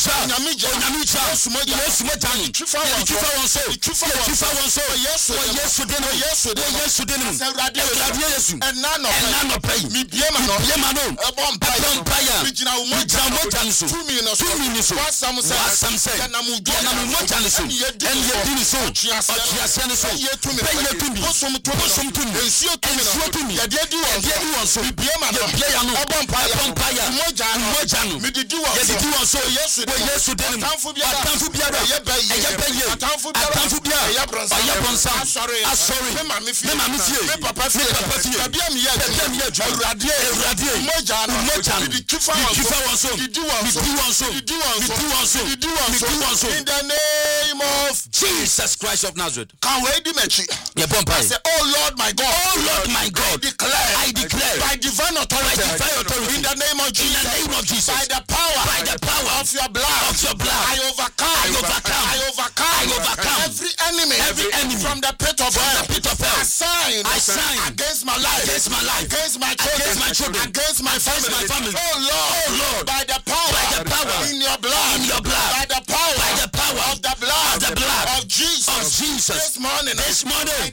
In the name of Jesus Christ of Nazareth. Can we do I say, oh Lord my God, I declare by divine authority, in the name of Jesus, by the power of your blood, I overcome every enemy enemy from the pit of hell. I sign against my life, against my children, against my family. Oh Lord, by the power in your blood, by the power of the blood of Jesus. This morning I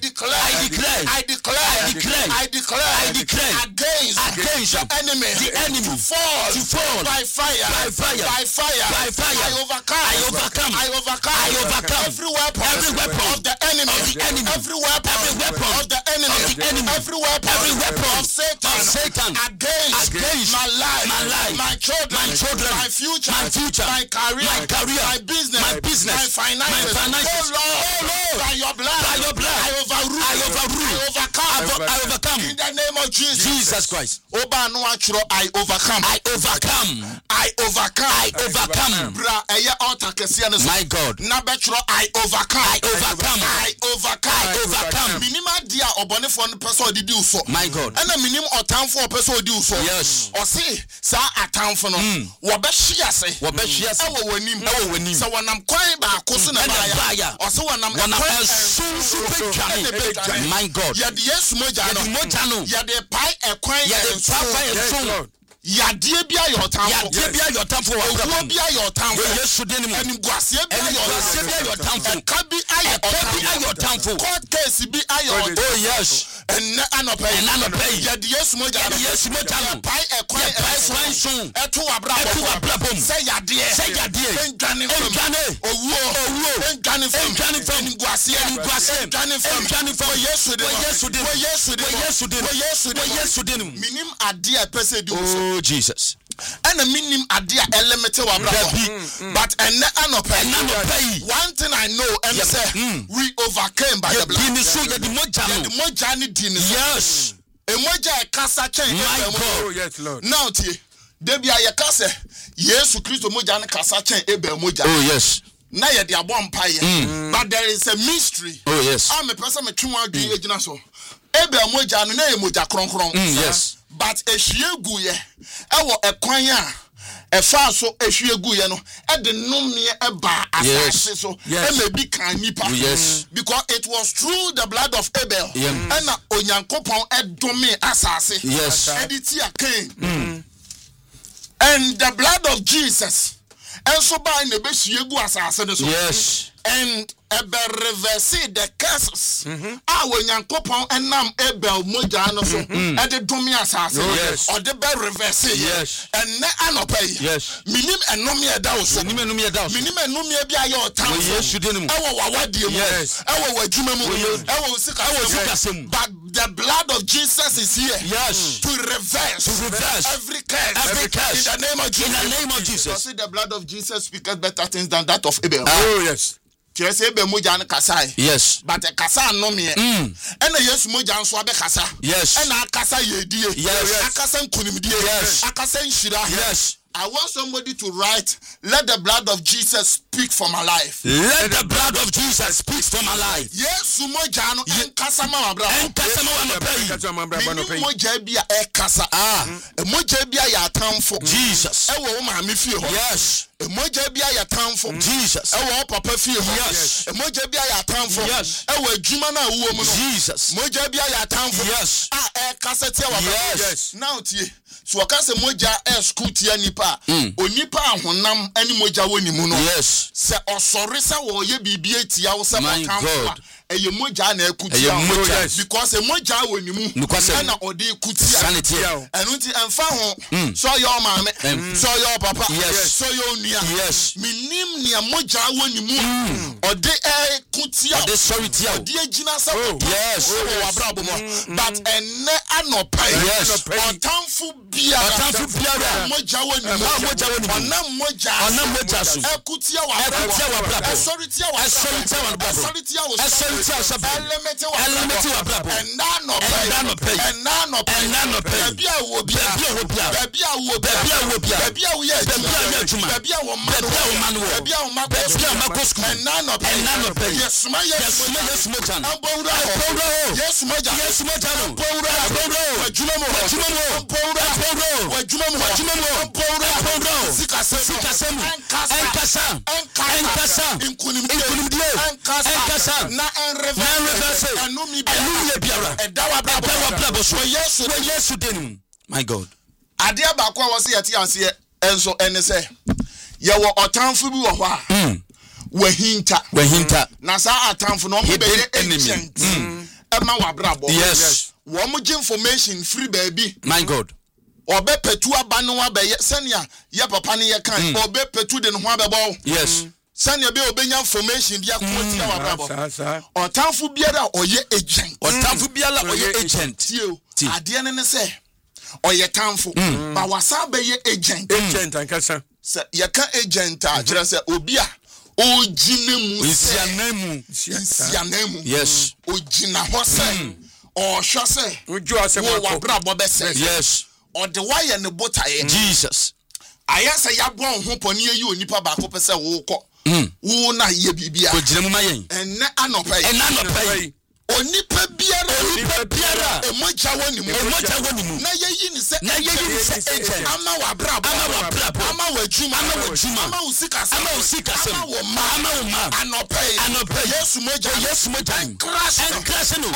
declare against the enemy to fall by fire. I overcome every weapon of the enemy, every weapon of the enemy, every weapon of Satan against my life, my children, my future, my career, my business, my finances. Oh Lord, by your blood, I overcome in the name of Jesus Christ. Oba no achro, I overcome. Bra eye altar kese no. My God. Na betro I overcome. Minima dia obonefo no person odidi uso. My God. And minim otamfo person odi uso. Yes. O se sa atamfo no wo be hyiase. Ewo wanim. So wanam kwan ba akoso na baya. O se wanam sunsun. My God. Ya de Yesu moja no. Ya de pai ekwan ya de Yadie bia your tamfo. Owo bia your tamfo. Yesu de nim. Animguasie bia your tamfo. Kabi aye your tamfo. Court case bi aye your tamfo. Oh yes. And anopay. Yadie Yesu moja no. Pai ekwan sun. Eto abrabom. Say yadie. Engane. Owo. Engane from. Animguasie. Engane from. Yesu de nim. Minim ade a pese di. Oh Jesus. And a minimum idea element of but one thing I know and say we overcame by the blood. Yes. A moja kasa chain. Oh yes, Lord. Now Debia Yakase, yes, Christo Moja and Kasa chain ebe moja. Oh yes. Now you're the abon but there is a mystery. Oh yes. I'm a person with 2 agents. Ebe moja no na moja kron. Yes. But ehwiegu ye ewo ekwan a efa so ehwiegu ye no e de nomne eba asase so e ma bi kan nipa. Yes. Because it was through the blood of Abel and onyankopon edome asase. Yes. Editia Cain. And the blood of Jesus and so by ne be hwiegu asase so. Yes. And reverse the curses. When Yankopon and Nam Abel Mojano so at the Domia Assassin or the bear reverse. Yes. And ne anopay. Yes. Minim and Nomia Dawson. Minim and Nomia be your town. Yes, you didn't. Yes. Our but the blood of Jesus is here. Yes. To reverse every curse. In the name of Jesus. See the blood of Jesus speaks better things than that of Abel. Oh yes. Yes. But a kasa no me. And a yes mojan so abe kasa. Yes. And a kasa yedie. Yes. Akasa nkunimdie. Yes. Akasa nshira. Yes. I want somebody to write, let the blood of Jesus speak for my life. Let the blood of Jesus speak for my life. Yes, Sumojano and Kasama Bra. And Kasama Mojabia Ekasa. Mojabia ya town for Jesus. Ewo mama feel. Yes. Mojabia ya town for Jesus. Ewo papa feel. Yes. Mojabia ya town for. Yes. Ewo Jumana woman. Jesus. Mojabia ya town for. Yes. Ekasa wa. Yes. Now tie. So akase moja skutia nipa onipa ahonam ani moja woni mu no yes se osore se wo ye bibie tia wo se makamfa eye moja na ekutia because moja woni mu na ode ekutia enu ti emfa ho so your mama so your papa yes so your nua yes minim nia moja woni mu ode ekutia ode sorry tia ode agina sa yes wo abrabo mo but enne anopa yes otamfu biara moja woni onam moja so ekutia wa brabo sorry tia wa element wa brabo enano pay bia wo na reverse enumi biara edawa brabo so yesu denim my god ade abakwa wo se yete ase enso ene se ye wo otamfo bi wo ho a wahinta na sa atamfo no mo be agent ema wa brabo yes wo mo give information free baby my god obe petu aba no abeye senia ye papa ne ye kan obe petu de no ho abebo yes senia be obenya information dia ko tia wa brabo otamfo biara oye agent ade ne se oye tamfo ba wasa be ye agent ankasa se ye kan agent a kire se obi a ojinemu isianemu yes ojina ho se o hwa se oju ase wa brabo be se yes o de wire ne botaye Jesus ayasa yabo ho pone yi onipa ba ko pese wo ko wo na ye bibia ko jina mu mayen enne anopai onipa biara emoja woni mu na yeyi ni se agent ama wa brabo ama wa juma ama usika ama wo ma anopai yesu moja crash no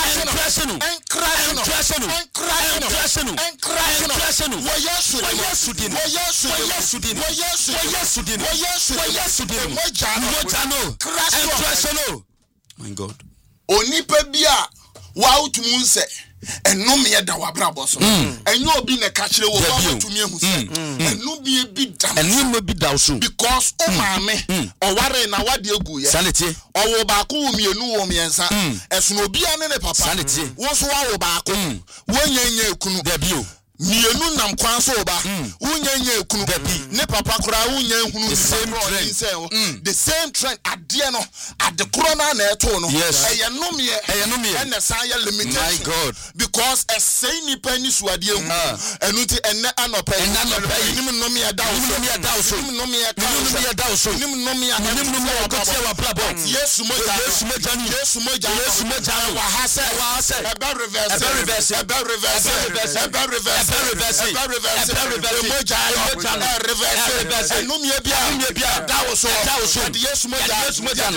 my god onipa bia wa utumu nse enum ye da wa brabo so enyo obi ne ka kire wo wa utumi ehu se enum bi da so because o maame o ware na wade egu ye sanity owo ba ko mienu wo miensa esono obi ane ne papa sanity wo so wa wo ba ko wonyanya ekunu da bio mienu nam kwan so ba wonyanya ekunu ne papa kura wonya ehunu the same trend ade no ade corona na eto no eye nomie ene san ye limitation my god because a say ni pani suade ehu enu ti enne anopa nim nomie da so nim nomie wa brabo yesu moja wa hase ebe reverse enumie bia da so yesu moja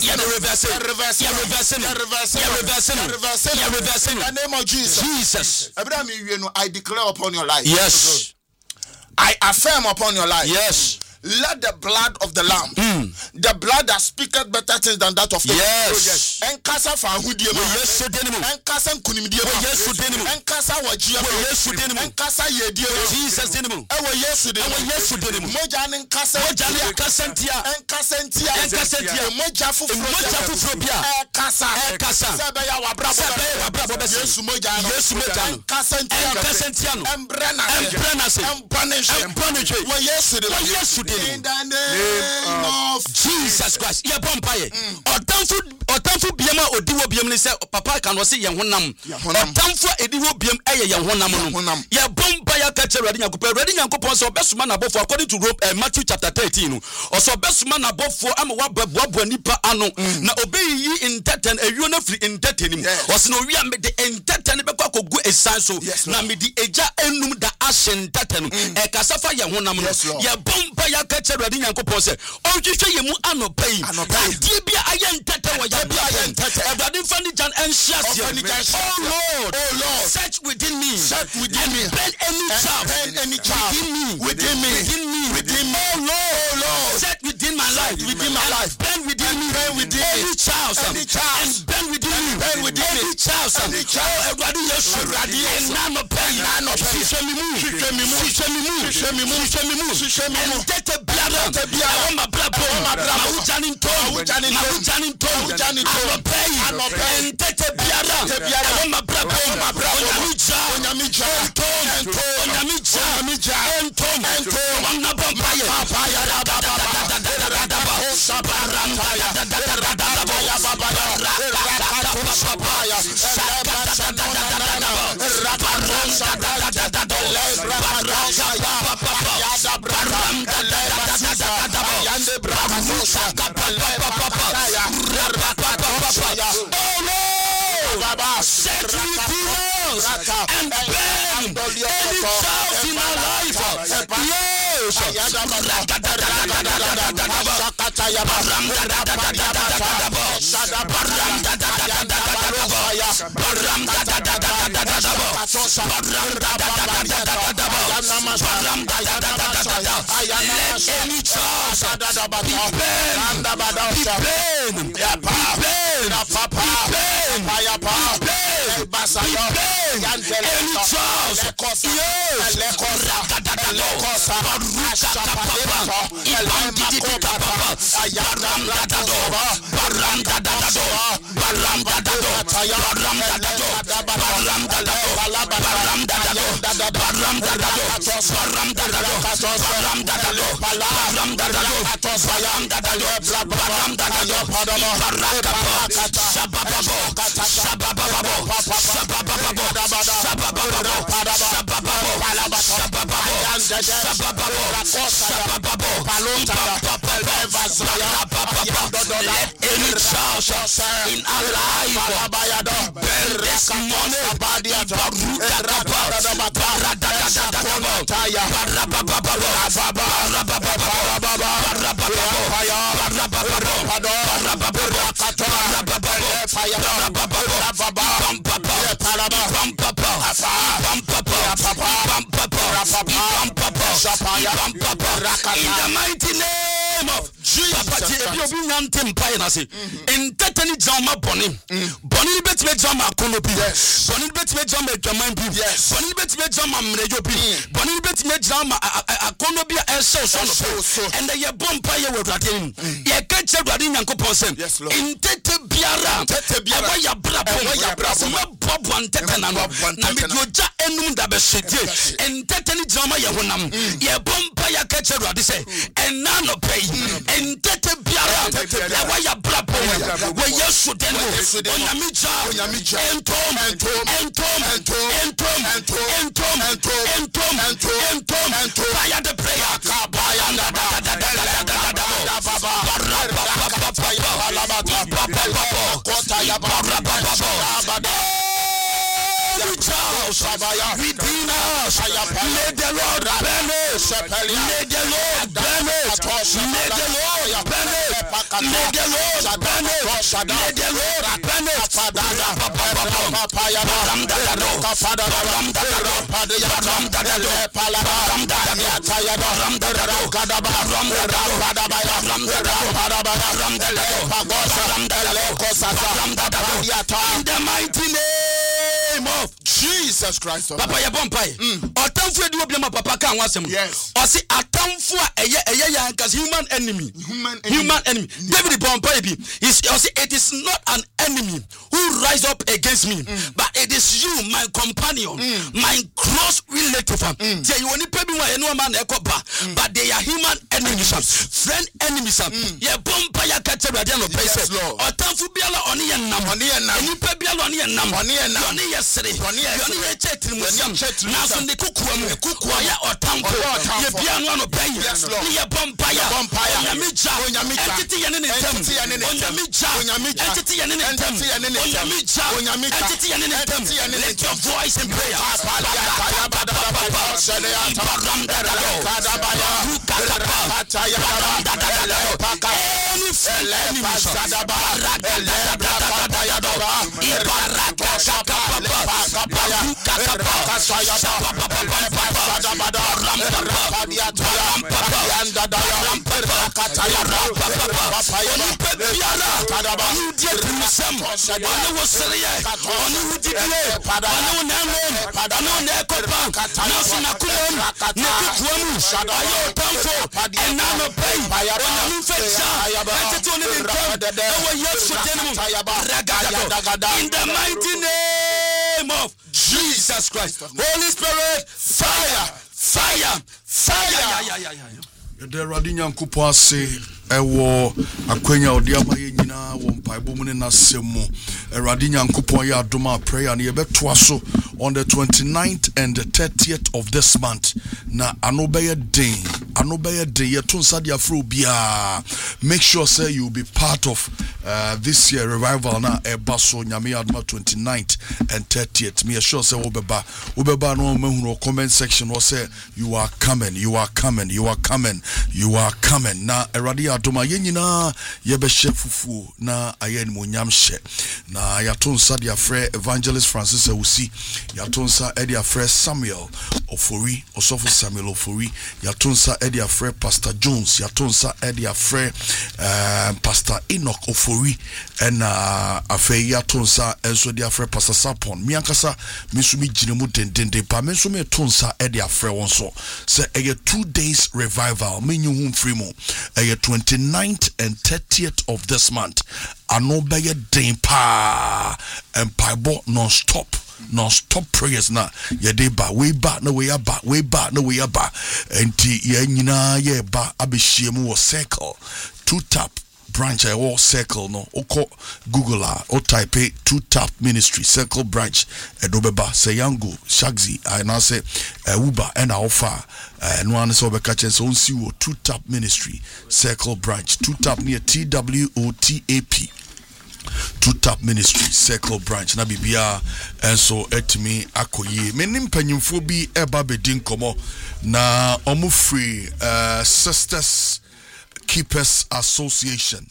reverse in the name of Jesus Abraham you know I declare upon your life yes I affirm upon your life yes let the blood of the lamb the blood that speaketh better things than that of the yes enkasa fa hudie ma yesu denimu enkasa nkunimdie ma yesu denimu enkasa wajia ma yesu denimu enkasa yedie Jesus denimu ewo yesu denimu moja ne nkasa enkasentia moja fufuro bia ekasa sebe ya wa brabo be yesu moja enkasentia no embrana se empunish wo yesu denimu in the name of Jesus Christ ye bompaye otamfu biam a odiwo biam ni se papa kan wo se ye honam otamfu ediwo biam eye ye honam no ye bompaye ka che rade nyankopon so obesuma na bofo according to Matthew chapter 13 no so obesuma na bofo ama waboa nipa ano na obeyi inteten awuo na firi inteten nim o se no wi am de inteten be kwa kogu esan so na me di eja enum da ashen inteten e kasafa ye honam no ye bompaye ka che rade nyankopon se o hwehwe ye mu anopai die bia aye inteten wa ya bia aye inteten everybody find it and share oh Lord search within me burn any child within me oh Lord search within my life burn within me any child and burn within me any child oh everybody yes none of pain show me and take a blood I want my blood Mawujani I'm paying and take a blood I want my blood Onyamija set me free and burn any child in my life. in our life this morning in the mighty name of Jesus. In Tetani Jama Bonnie, Bonnie bet me Jama Konopi, Bonnie bet me Jama Jaman, Bonnie bet me Jama Mrejopi, Bonnie bet me Jama Konobia and so, and the Bompire were ratting. Ye catch a radin and coposen. In Tete Biara, Waya Brabo, Bob one Tetan, Namikoja and Mundabeshit, and Tetani Jama Yahunam, Ye Bompire catch a radise, and none of pay, and Tete Biara, Waya Brabo, where you should then Onyamicha, and Tom, fire the prayer, within us, let the Lord banish, let the Lord banish, let the Lord banish, let the Lord banish, let the Lord banish, in the mighty name of Jesus Christ. Papa ya bompai. Otamfu edi obi ma papa kan wasem. Yes. O se atamfu a cuz human enemy. Human enemy. David bompai bi. It is not an enemy who rise up against me, but it is you, my companion, my close relative. They you only pay me one no man ekoba, but they are human enemies, friend enemies. Ye bompai ya kache radio no place. Otamfu biala oni enam. Oni pe biala oni enam. Oni yesere. Yoni ye chetri musam na so ne kukuwa ya otampo ye bia no no pay ye bompaya onyamija entity ye ne ntem onyamija entity ye ne ntem onyamija entity ye ne ntem let your voice in prayer in the mighty name of Jesus Christ. Holy Spirit, fire. The Radinya Nkupo ase ewo akwenya odi amaye nyina wo mpaebo mu ne nasemu Radinya Nkupo ya adoma prayer na yebetoa so on the 29th and the 30th of this month na anobeye day yeto nsa dia fro bia. Make sure say you will be part of this year revival na ebaso nyame adma 29th and 30th. Me sure say obeba no mahunu comment section wo say you are coming na erade adoma yenyina yebe fufu na ayen monyam hye na yatonsa dia frɛ Evangelist Francis Awusi, yatonsa edia frɛ Samuel Ofori, Osofo Samuel Ofori, yatonsa edia frɛ Pastor Jones, yatonsa edia frɛ Pastor Enoch Ofori, and afei yatonsa enso dia frɛ Pastor Sapon. Miankasa misumi jinemu dendende pa menso me tonsa edia frɛ wonso say a 2 days revival menyu hum free mo 29th and 30th of this month. Ano beye den pa and paibo non-stop prayers na yede ba we ba na we aba enti ye nyina ye ba abehie mu wo circle 2-tap branch I will circle no oko Google or type 2-tap ministry circle branch edobeba say yango shagzi I now say uba and alpha no one so be catch so on see 2-tap ministry circle branch 2-tap near TWOTAP 2-tap ministry circle branch na bibia enso etimi akoye menim panyimfo bi eba bedin komo na omu free Sisters Keepers Association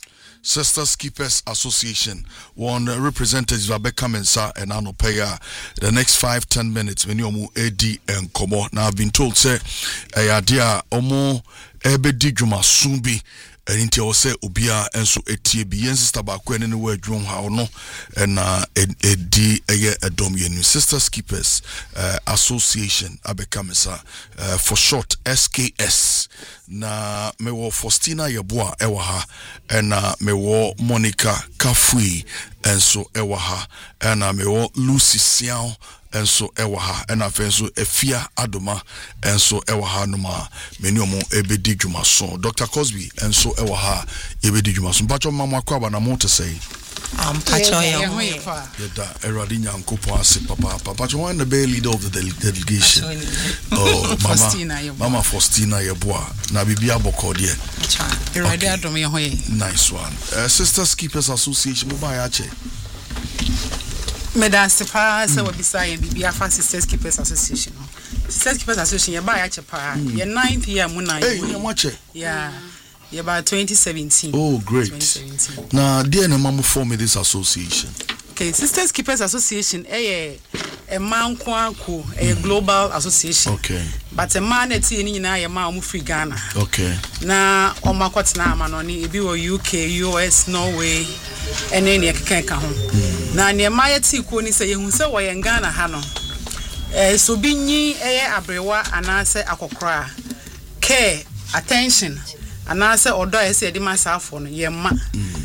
one representatives are becoming sir and anopeya the next 5-10 minutes when you AD and komo. Now I've been told say idea omo ebedi djuma sumbi enti o se obia enso etie bi yen sister ba kwa ne we dwom ha no na edi eye edom yenu Sisters Keepers Association abekamesa for short SKS na mewo Faustina Yeboa ewa ha na mewo Monica Kafui enso ewa ha na mewo Lucy Siao enso ewa ha na fenso Efia Adoma enso ewa ha no ma meniomo ebedi dwuma so Dr. Cosby enso ewa ha ebedi dwuma so mpacho mama kwa na mo to say mpacho ye da eradi nyankopon ase papa mpacho one the leader of the delegation mama Faustina Yeboa na bibia boko de eradi adom ye hoye nice one Sisters Keepers Association mo ba ya che Madam Sepa say we beside bibia fa Sisters Keepers Association. Sisters Keepers Association ye ba ya chepa ye 9th year mu na ye moche yeah ye ba 2017. Oh great. 2017. Now dear na mamu form this association. Okay, Sisters Keepers Association a man kwanko a global association. Okay. But a man at ni nyina ye ma omu free Ghana. Okay. Na o makwatena amanoni ebi wo UK, US, Norway ene ne keka ho. Na ne ma yeti ko ni se yehun se wo ye Ghana ha no. So binyi abrewa anase akokora. Care, attention anase odo ese de masafo no ye ma.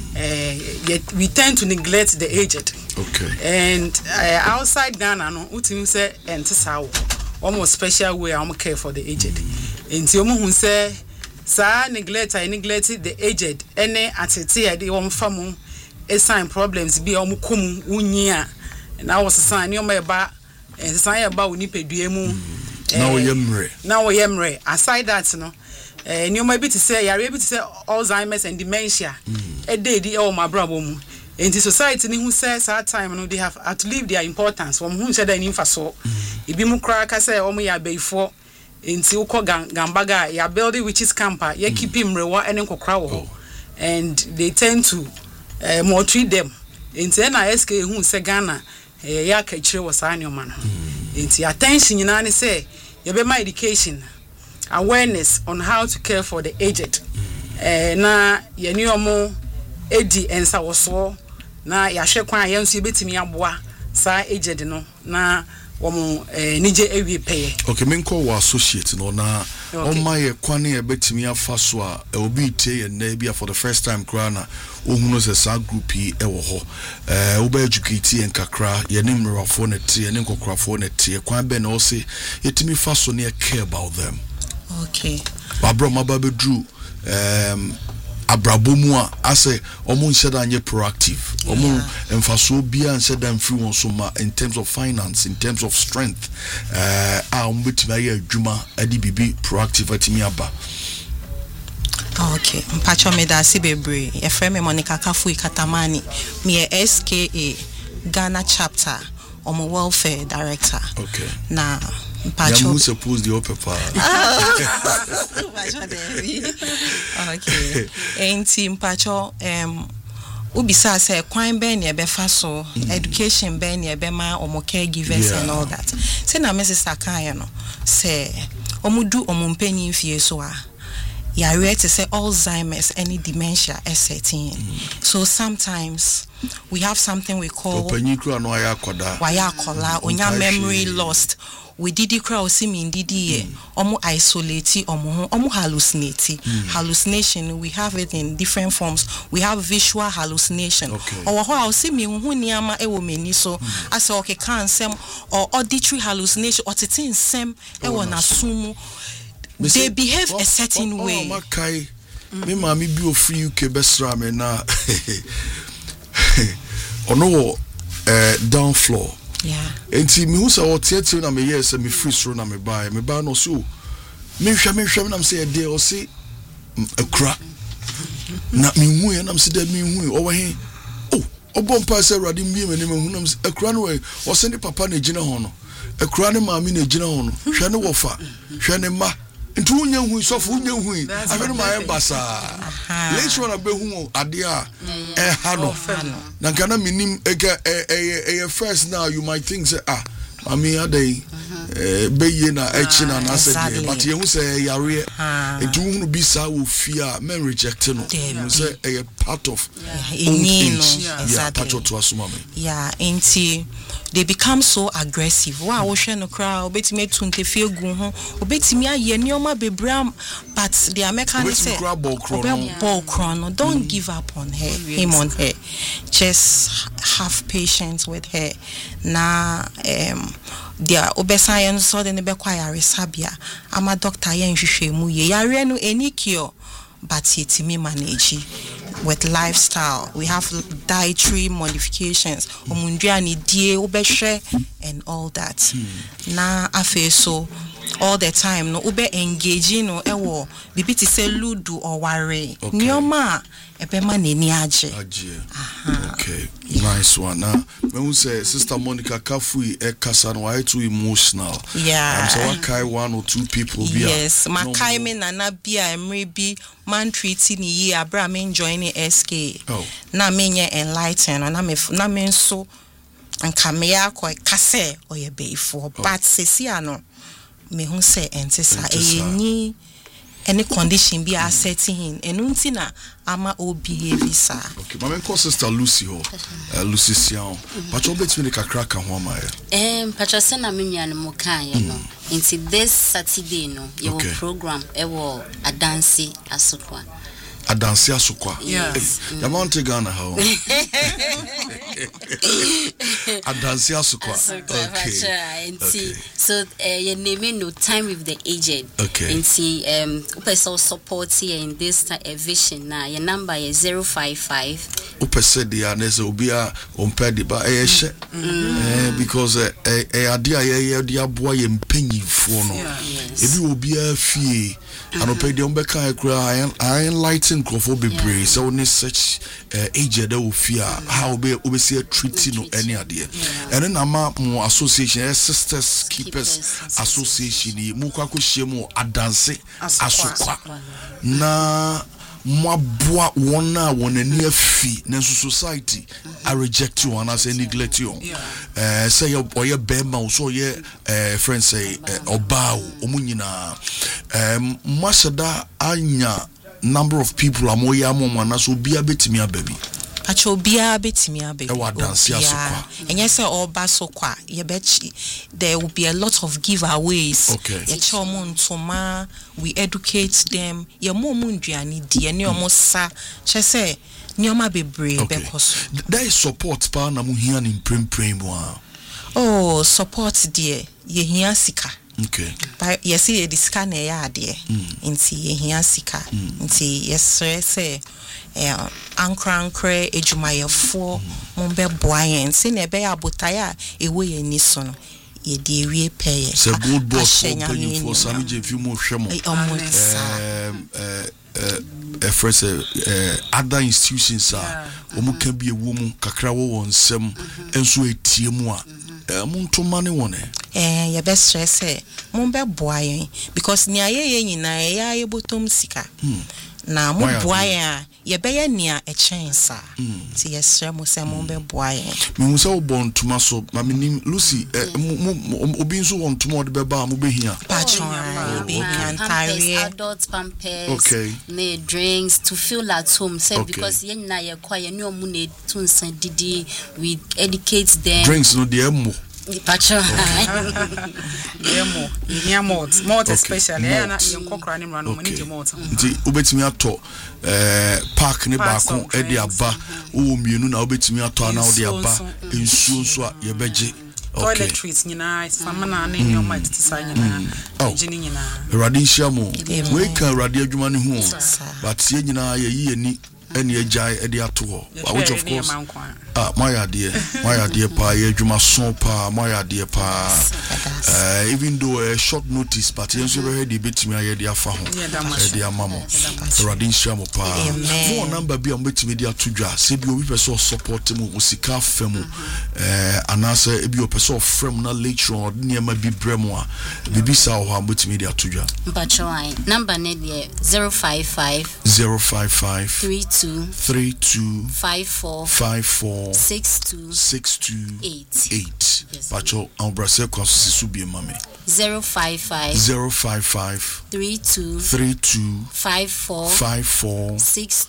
We tend to neglect the aged. Okay. And outside Ghana no utim say entisawo. Almost special way I care for the aged. Enti omo hu say sa neglect the aged ene atete ade omo famu assign problems bi omo komu unyia na wo sesan ne omo eba sesan eba oni pedua mu na wo yemre aside that no ne omo bi to say yare bi to say Alzheimer's and dementia ededi e o mabrabo mu. In the society, who says at time, no, they have to leave their importance. From whom said any faso, Ibimu Kraka say, oh, me, I bay for in Silko Gambaga, ya building which is camper, ye keep him reward and crowd. And they tend to more treat them. In NISK, who say Ghana, ya catcher was annual man. It's attention, you know, say, you be my education, awareness on how to care for the aged. Na, ye knew more. Edi ensa woso na yahwe kwan yenso betimi aboa sa aged no na womo nije ewie peye. Okay, menko wa associate no na on my kwan e betimi afa so a obi tie na bia for the first time kra na ohunu se sa group yi e wo ho wo ba educate en kakra ye ne mmerafo na tie ne nkokrafo na tie kwan be na o se yetimi fa so na care about them. Okay, babro mababedru abrabomu a ase omo nsheda anye proactive omo emfaso bia nsheda mfiri won so ma in terms of finance, in terms of strength omo betima ya adwuma adi bibi proactive atimi aba. Okay, mpacho me da si bebre. E frame me Monica Kafui Katamani. Me SKA Ghana chapter. I'm a welfare director. Okay. Na mpacho. I'm supposed the upper part. Okay. Enti mpacho ubisa say kwan ben ye befa so education ben ye be ma omo caregivers and all that. Say na Mrs. Sakaya no say omudu omumpeni fie so a ya ready to say Alzheimer's, any dementia S13. So sometimes we have something we call onya memory lost. We did it crowd see me didi omo isolate omo hallucinate. Hallucination, we have it in different forms. We have visual hallucination. Or how see me hu niama e wo mani so as okay can sem or auditory hallucination or titin sem e wo na sumu. They behave a certain way. Makai, me mami bi ofri UK besra me na. Ono down floor. Yeah. Enti me hu say o tietie na me yes me free throw na me buy no so. Me hwɛ na me say dey o say akura. Na me hu na me say that me hu o wa he. Oh, obon pa say Awurade mbie me hu na me say akura no we o say ne papa na gina ho no. Akura ne maami na gina ho no. Hwɛ ne wofa, hwɛ ne ma. Ntu unya hu sofu unya hu afenu ma embasa let's wanna be hu ade a ha no na kana minim ega first now you might think say mami adai be ye na echi na na say but ye hu say yare ntu hu bi sa wo fia men reject no say a part of exactly to asuma me enti they become so aggressive. Wow, ocean no crowd, obetimi tunte feel gu ho, obetimi aye nioma bebram, but the American say ball chrono. Don't give up on her, him on her. Just have patience with her. Na dia obesayen so de ne be kwa yare sabia. Ama doctor yen hwehwe mu ye. Yare no eni cure, but yetimi manage. With lifestyle, we have dietary modifications, and all that. Na afe so all the time no ube engaging no ewo bibi ti say ludu or worry. Nioma ebe ma neni aje. Okay, nice one. Now, when we say Sister Monica Kafui ekasa no why too emotional. Yeah. I'm so kai one or two people be. Yes, makai me nana bia emre bi man treating ye abra me joining SK. Oh. Na me nye enlighten na me so anka me akọ kase oye beifo but sesi ano me hu say entisa eyeni any condition be setting enunti na ama o behave sa. Okay, my call Sister Lucy ho. Lucy Sian. But you bet me kakra ka ho ma ye. Pacho se na me nua no kan ye no. Until this Saturday no, your program e wo adansi asokwa. Adansi asokwa. Yes. Ya monte Ghana ho. Adansi asokwa. Okay. So your name no time with the agent. Okay. And see person support here in this vision now. Your number is 055. Upese dia nese obia ompedi ba ehye. Because adia ye dia boa ye mpanyifo no. Ebi obia fie anopedi ombeka ekura I enlighten crofo bebre so ne such aged that will fear how be see treaty no any idea. And then ama mo association sisters keepers association mu kwa hye adanse asokwa na mwaboa wona wonani afi na society I reject you and I say neglect you. Say oye bema so ye friends say obao omunyina masada anya number of people amoya amoma so bia betimi ababi acho bia betimi ababi e wa dance asokwa enye say oba sokwa ye bechi there will be a lot of giveaways. Ye chomo ntoma, we educate them ye momu nduane die ne omosa che say nioma bebre bekoso there is support pa na mu hia ni prem wa support die ye hia sika. Okay. But yes, ye disca na ya de. Inti ye hia sika. Inti yes say ankra ejumayefo mombe boayen se na ebe ya botaya ewe ye ni so no ye de ewie peye. Se good boss for sami je fi mo hwemo. first other institutions omu can be a woman kakra wo nsem enso etie mu a muntu mane won your best stress say mo be boa yen because ni aye nyina ya ye botom sika na mo boa yen ye be ye nia e chensa ti yesre mo se mo be boa yen me mu se wo bon tuma so ma menim Lucy obi nso won tuma de be ba mo be hia adult pampers okay me drinks to feel at home say because ye na ye kwa ye ni omu na tunsan didi we educate them drinks no de emo Pacho. Malt especially. Na yenkokra ni mra no mani malt. Nti obetimi ato park ne baako e de aba wo mienu na obetimi ato ana wo de aba ensuo nso a ye beje. Toiletries nyina samana ne nyoma titisa nyina. Jini nyina. Radi hyiamo. We kan radi adwuma ne ho. But ye nyina ye yi ani any ejai e de ato ho. Which of course my idea pa ye dwuma so pa my idea pa even though short notice but you so be dey betimi aye dey afa ho e dey amamo radin shamo pa phone number bi am betimi dey atodwa se bi obi person support mu osika fam anasa e bi o person frame na later on ne ma bi bremu a bibi sa ho am betimi dey atodwa mpachoi number ne dey 055 32 54 628 Pacho Ambrase Kwasusi Subi Mame 055 32 54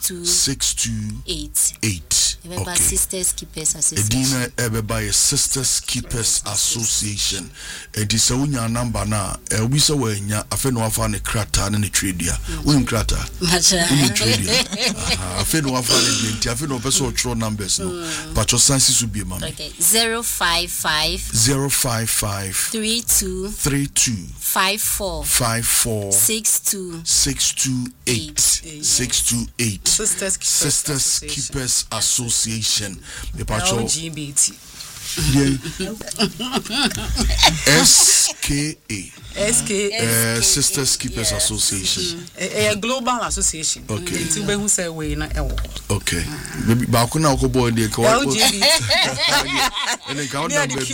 628 okay. Sisters Keepers Association. Edina Ebeba Sisters Keepers Association. Edisa unya number na wisa wenya afeno afa ne krata ne tradia. Unim krata. Unim tradia. Afeno afa ne denti afeno peso otro numbers no. Pacho sansi subi mama. Okay. 055 32 54 628 Sisters Keepers Association. LGBT. SKA Sisters Keepers Association. A global association. Okay. Okay. Maybe Bakuna Okobo and the LGBT. And the count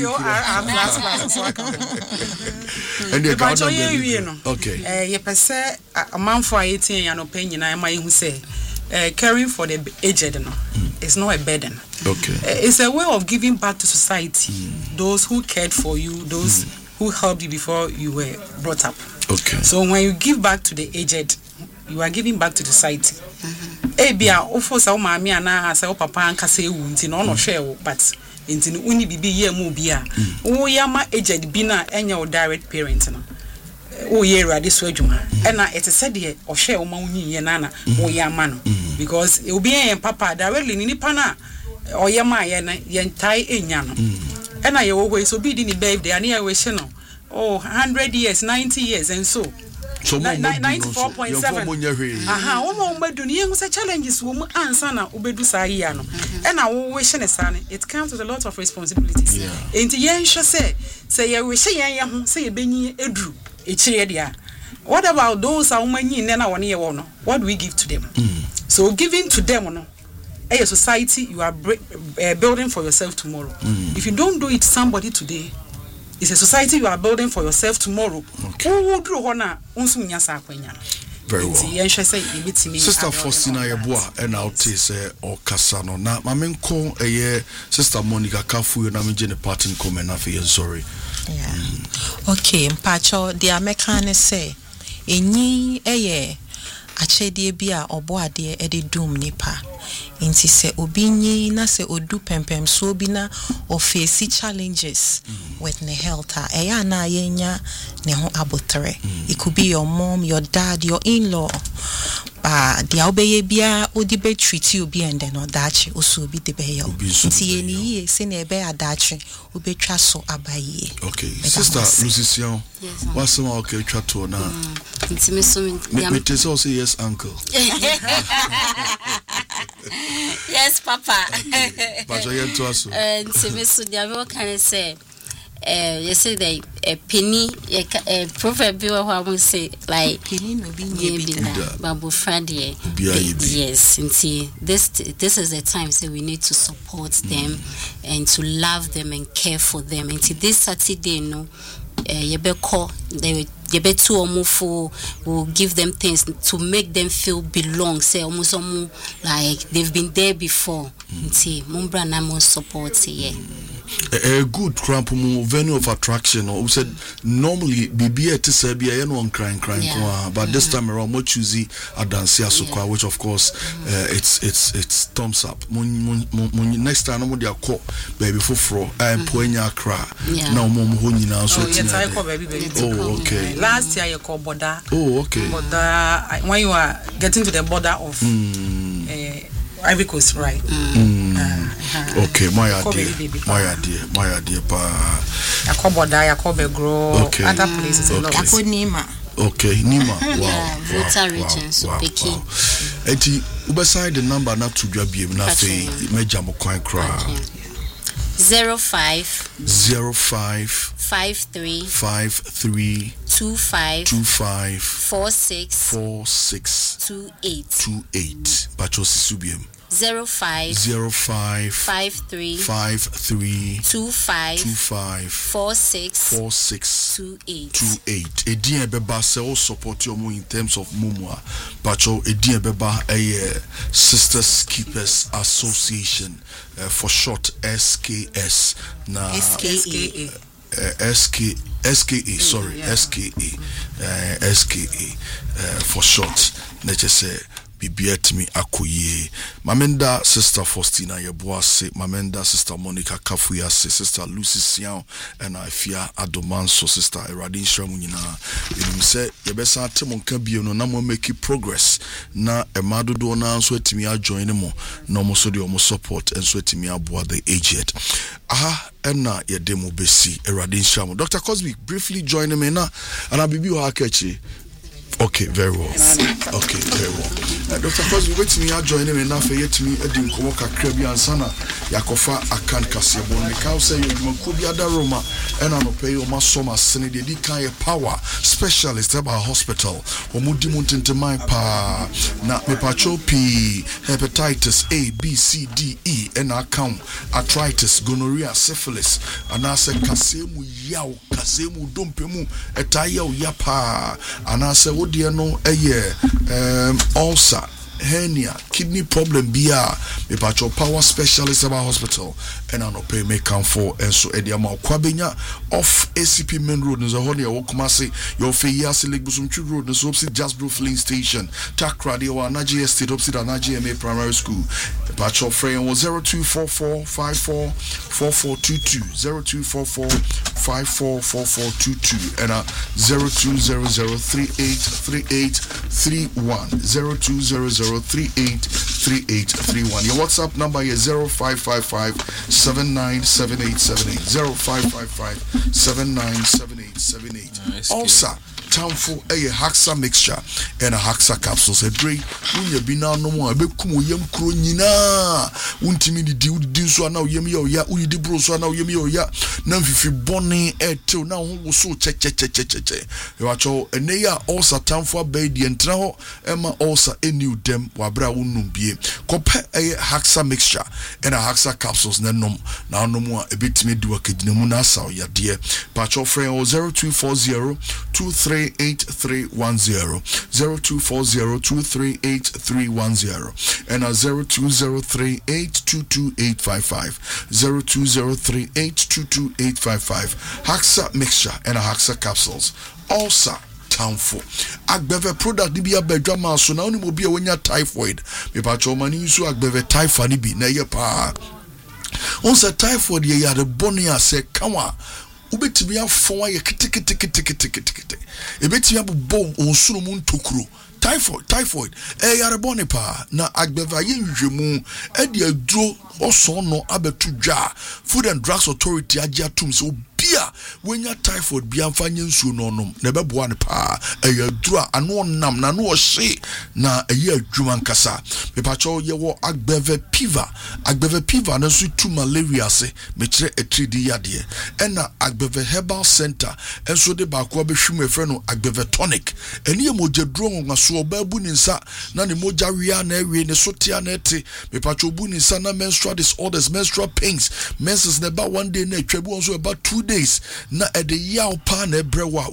okay. You per se a man for 18 and opinion. I might who say caring for the aged it's not a burden. Okay. It's a way of giving back to society. Those who cared for you, those who helped you before you were brought up. Okay. So when you give back to the aged, you are giving back to the society. Ebia ofo sa o maami ana asa o papa anka se ewu nti no no hwe but nti no uni bibi ye mu bia wo ya ma aged bi na enya o direct parent no wo ye rade so adwuma na it said de o hwe o ma uni ye na wo ya ma no because e obi en papa directly ni nipa na o ye ma ye na ye ntai enya no na ye wo so bi di ni birthday ani ye we hye no 100 years 90 years and so 94.7 aha wo mbadu ni yengu se challenges wo mu ansa na obedu sa yi ano na wo we hye ne sa ne it comes with a lot of responsibilities enti yen hwe se ye we hye yen ye ho se ye benyi eduru echire dia. What about those a womanyi ne na woni ye wo no? What do we give to them? So giving to them no a society you are building for yourself tomorrow. If you don't do it somebody today, it's a society you are building for yourself tomorrow. Who do hona unsu nyasa akwenya. Very well. Sister Faustina Yeboah and out say or Kasano. Na mamenko Sister Monica Kafu na mjene party come na fe sorry. Yeah. Okay, mpacho the American say enyi achedie bia oboade e de dum nipa inti se obinyi na se odu pempem so bi na o face challenges with the health eya na yenya ne ho abotre. It could be your mom, your dad, your in-law, but the obeye bia odi be treat you bi and then odachi oso bi de be yo inti ye ni ye se na ebe adachi obetwa so abaye. Okay, Sister Lucy Sion, what's some okay twa to na inti me so me tell also yes uncle. Yes papa. But you to us inti me so dia me can say you say that a penny a proverb I will say like penny no be babu friday. Yes, and see this is the time so we need to support them and to love them and care for them. And this Saturday no yebeko they yebetu omufo will give them things to make them feel belong, say almost like they've been there before. See mumbra na mo support a good crampo venue of attraction. Or said normally BB to Serbia no one crying but this time around more choosy a dance which of course it's thumbs up. Next time no dia call baby for and poenya cra now mom honey now so oh okay. Last year you call border. Oh okay. Border when you are getting to the border of Ivory Coast, right? Okay, my idea, pa. Yakoboda, Yakobegro, okay. Other places a lot. Nima. Okay, Nima. Wow. Volta region, so Peking. Eti, ubeside the number not to be able to say, Major Mokoin Cra. 05 53 25 46 28 Bachosi Subium 05 53 25 46 28 Edien Beba se all support your in terms of Mumwa Bacho Edien Beba Sisters Keepers Association for short SKS na SKA for short. Let's just say bibiet me akoye. Mamenda sister Faustina Yeboase, Mamenda sister Monica Kafuya, sister Lucy Sian, and I fear Adomanso sister Eradin Shamunina. You say Yebesa Timon Kabio no namo make progress. Na Emado do na sweat me a join mo no mo so the support and sweat me aboa the aged. Aha enna ye demo besi Eradin Shamu. Dr. Cosby briefly join me na and I bibi wa akechi. Okay, very well. Okay, very well. Dr. Cosby, wait me, I join him enough for yet me, Edim Komoka Krebi and Sana, Yakofa, Akan Kasiabon, the cow say, you could be other Roma, and I don't pay your masoma, Senny, the kind power specialist about hospital, or Mudimuntin to my pa, na me pacho P, hepatitis A, B, C, D, E, and account, arthritis, gonorrhea, syphilis, and I said, Kasemu Yao, Kasemu Dumpemu, Etaya Yapa, and I said, dear no ulcer, hernia, kidney problem bia me pacho power specialist about hospital and I no pay me come for and so ediama kwabenya off ACP main road nzo ho ne wokumase your feyasi lake busum road nzo opposite Jasbro filling station takra de wa naji estate opposite Anaji MA primary school pacho frame was 0244544422 0244544422 and 0200383831 0200383831. Your WhatsApp number is 0555-797878 0555-797878. Also, Tamfo a Haxa mixture and a Haxa capsules. A drink when you be now no more. A bekum yam cronina. Untimidi do so now yemi or ya, we de bro so now yemi or ya. Namfi bonnie till now who so che. You are cho a nea also Tamfo baby and traho Emma also a new dem wabra unum be. Compare a Haxa mixture and a Haxa capsules. Nanom now no more a bit me do a kidnamuna saw ya dear. Patch of friend 0240 238310 0240238310 and a 0203822855 0203822855 Haxa mixture and a Haxa capsules. Also Tamfo agbeve product di bia bedwama so na oni mo bia wonya typhoid me pa cho mani so agbeve typhoid ni bi na ye pa on se typhoid ye ya de bonia se kawa ubetimi afon aye kiti ebetimi abbo onsuru mu ntokuro typhoid yarebone pa na agbeva ye nhwemu e de aduro oso no abetu dwa Food and Drugs Authority agia tum so bia wenya typhoid bia mfa nye nsuo no nom na beboa ne pa eya dura ano nam na no hye na eya adwuma nkasa mepacho ye wo agbeve piva na so tu malaria se me kire etridi yade ena agbeve herbal center enso de ba ko behwum efre no agbeve tonic eni emojadro ngaso obabu ni nsa na ne moja wia na ewie ne sotia na ete mepacho bu ni nsa na menstrual disorders menstrual pains menses na ba one day na atwabu onso about 2 days na ede yaw pa na ebrewa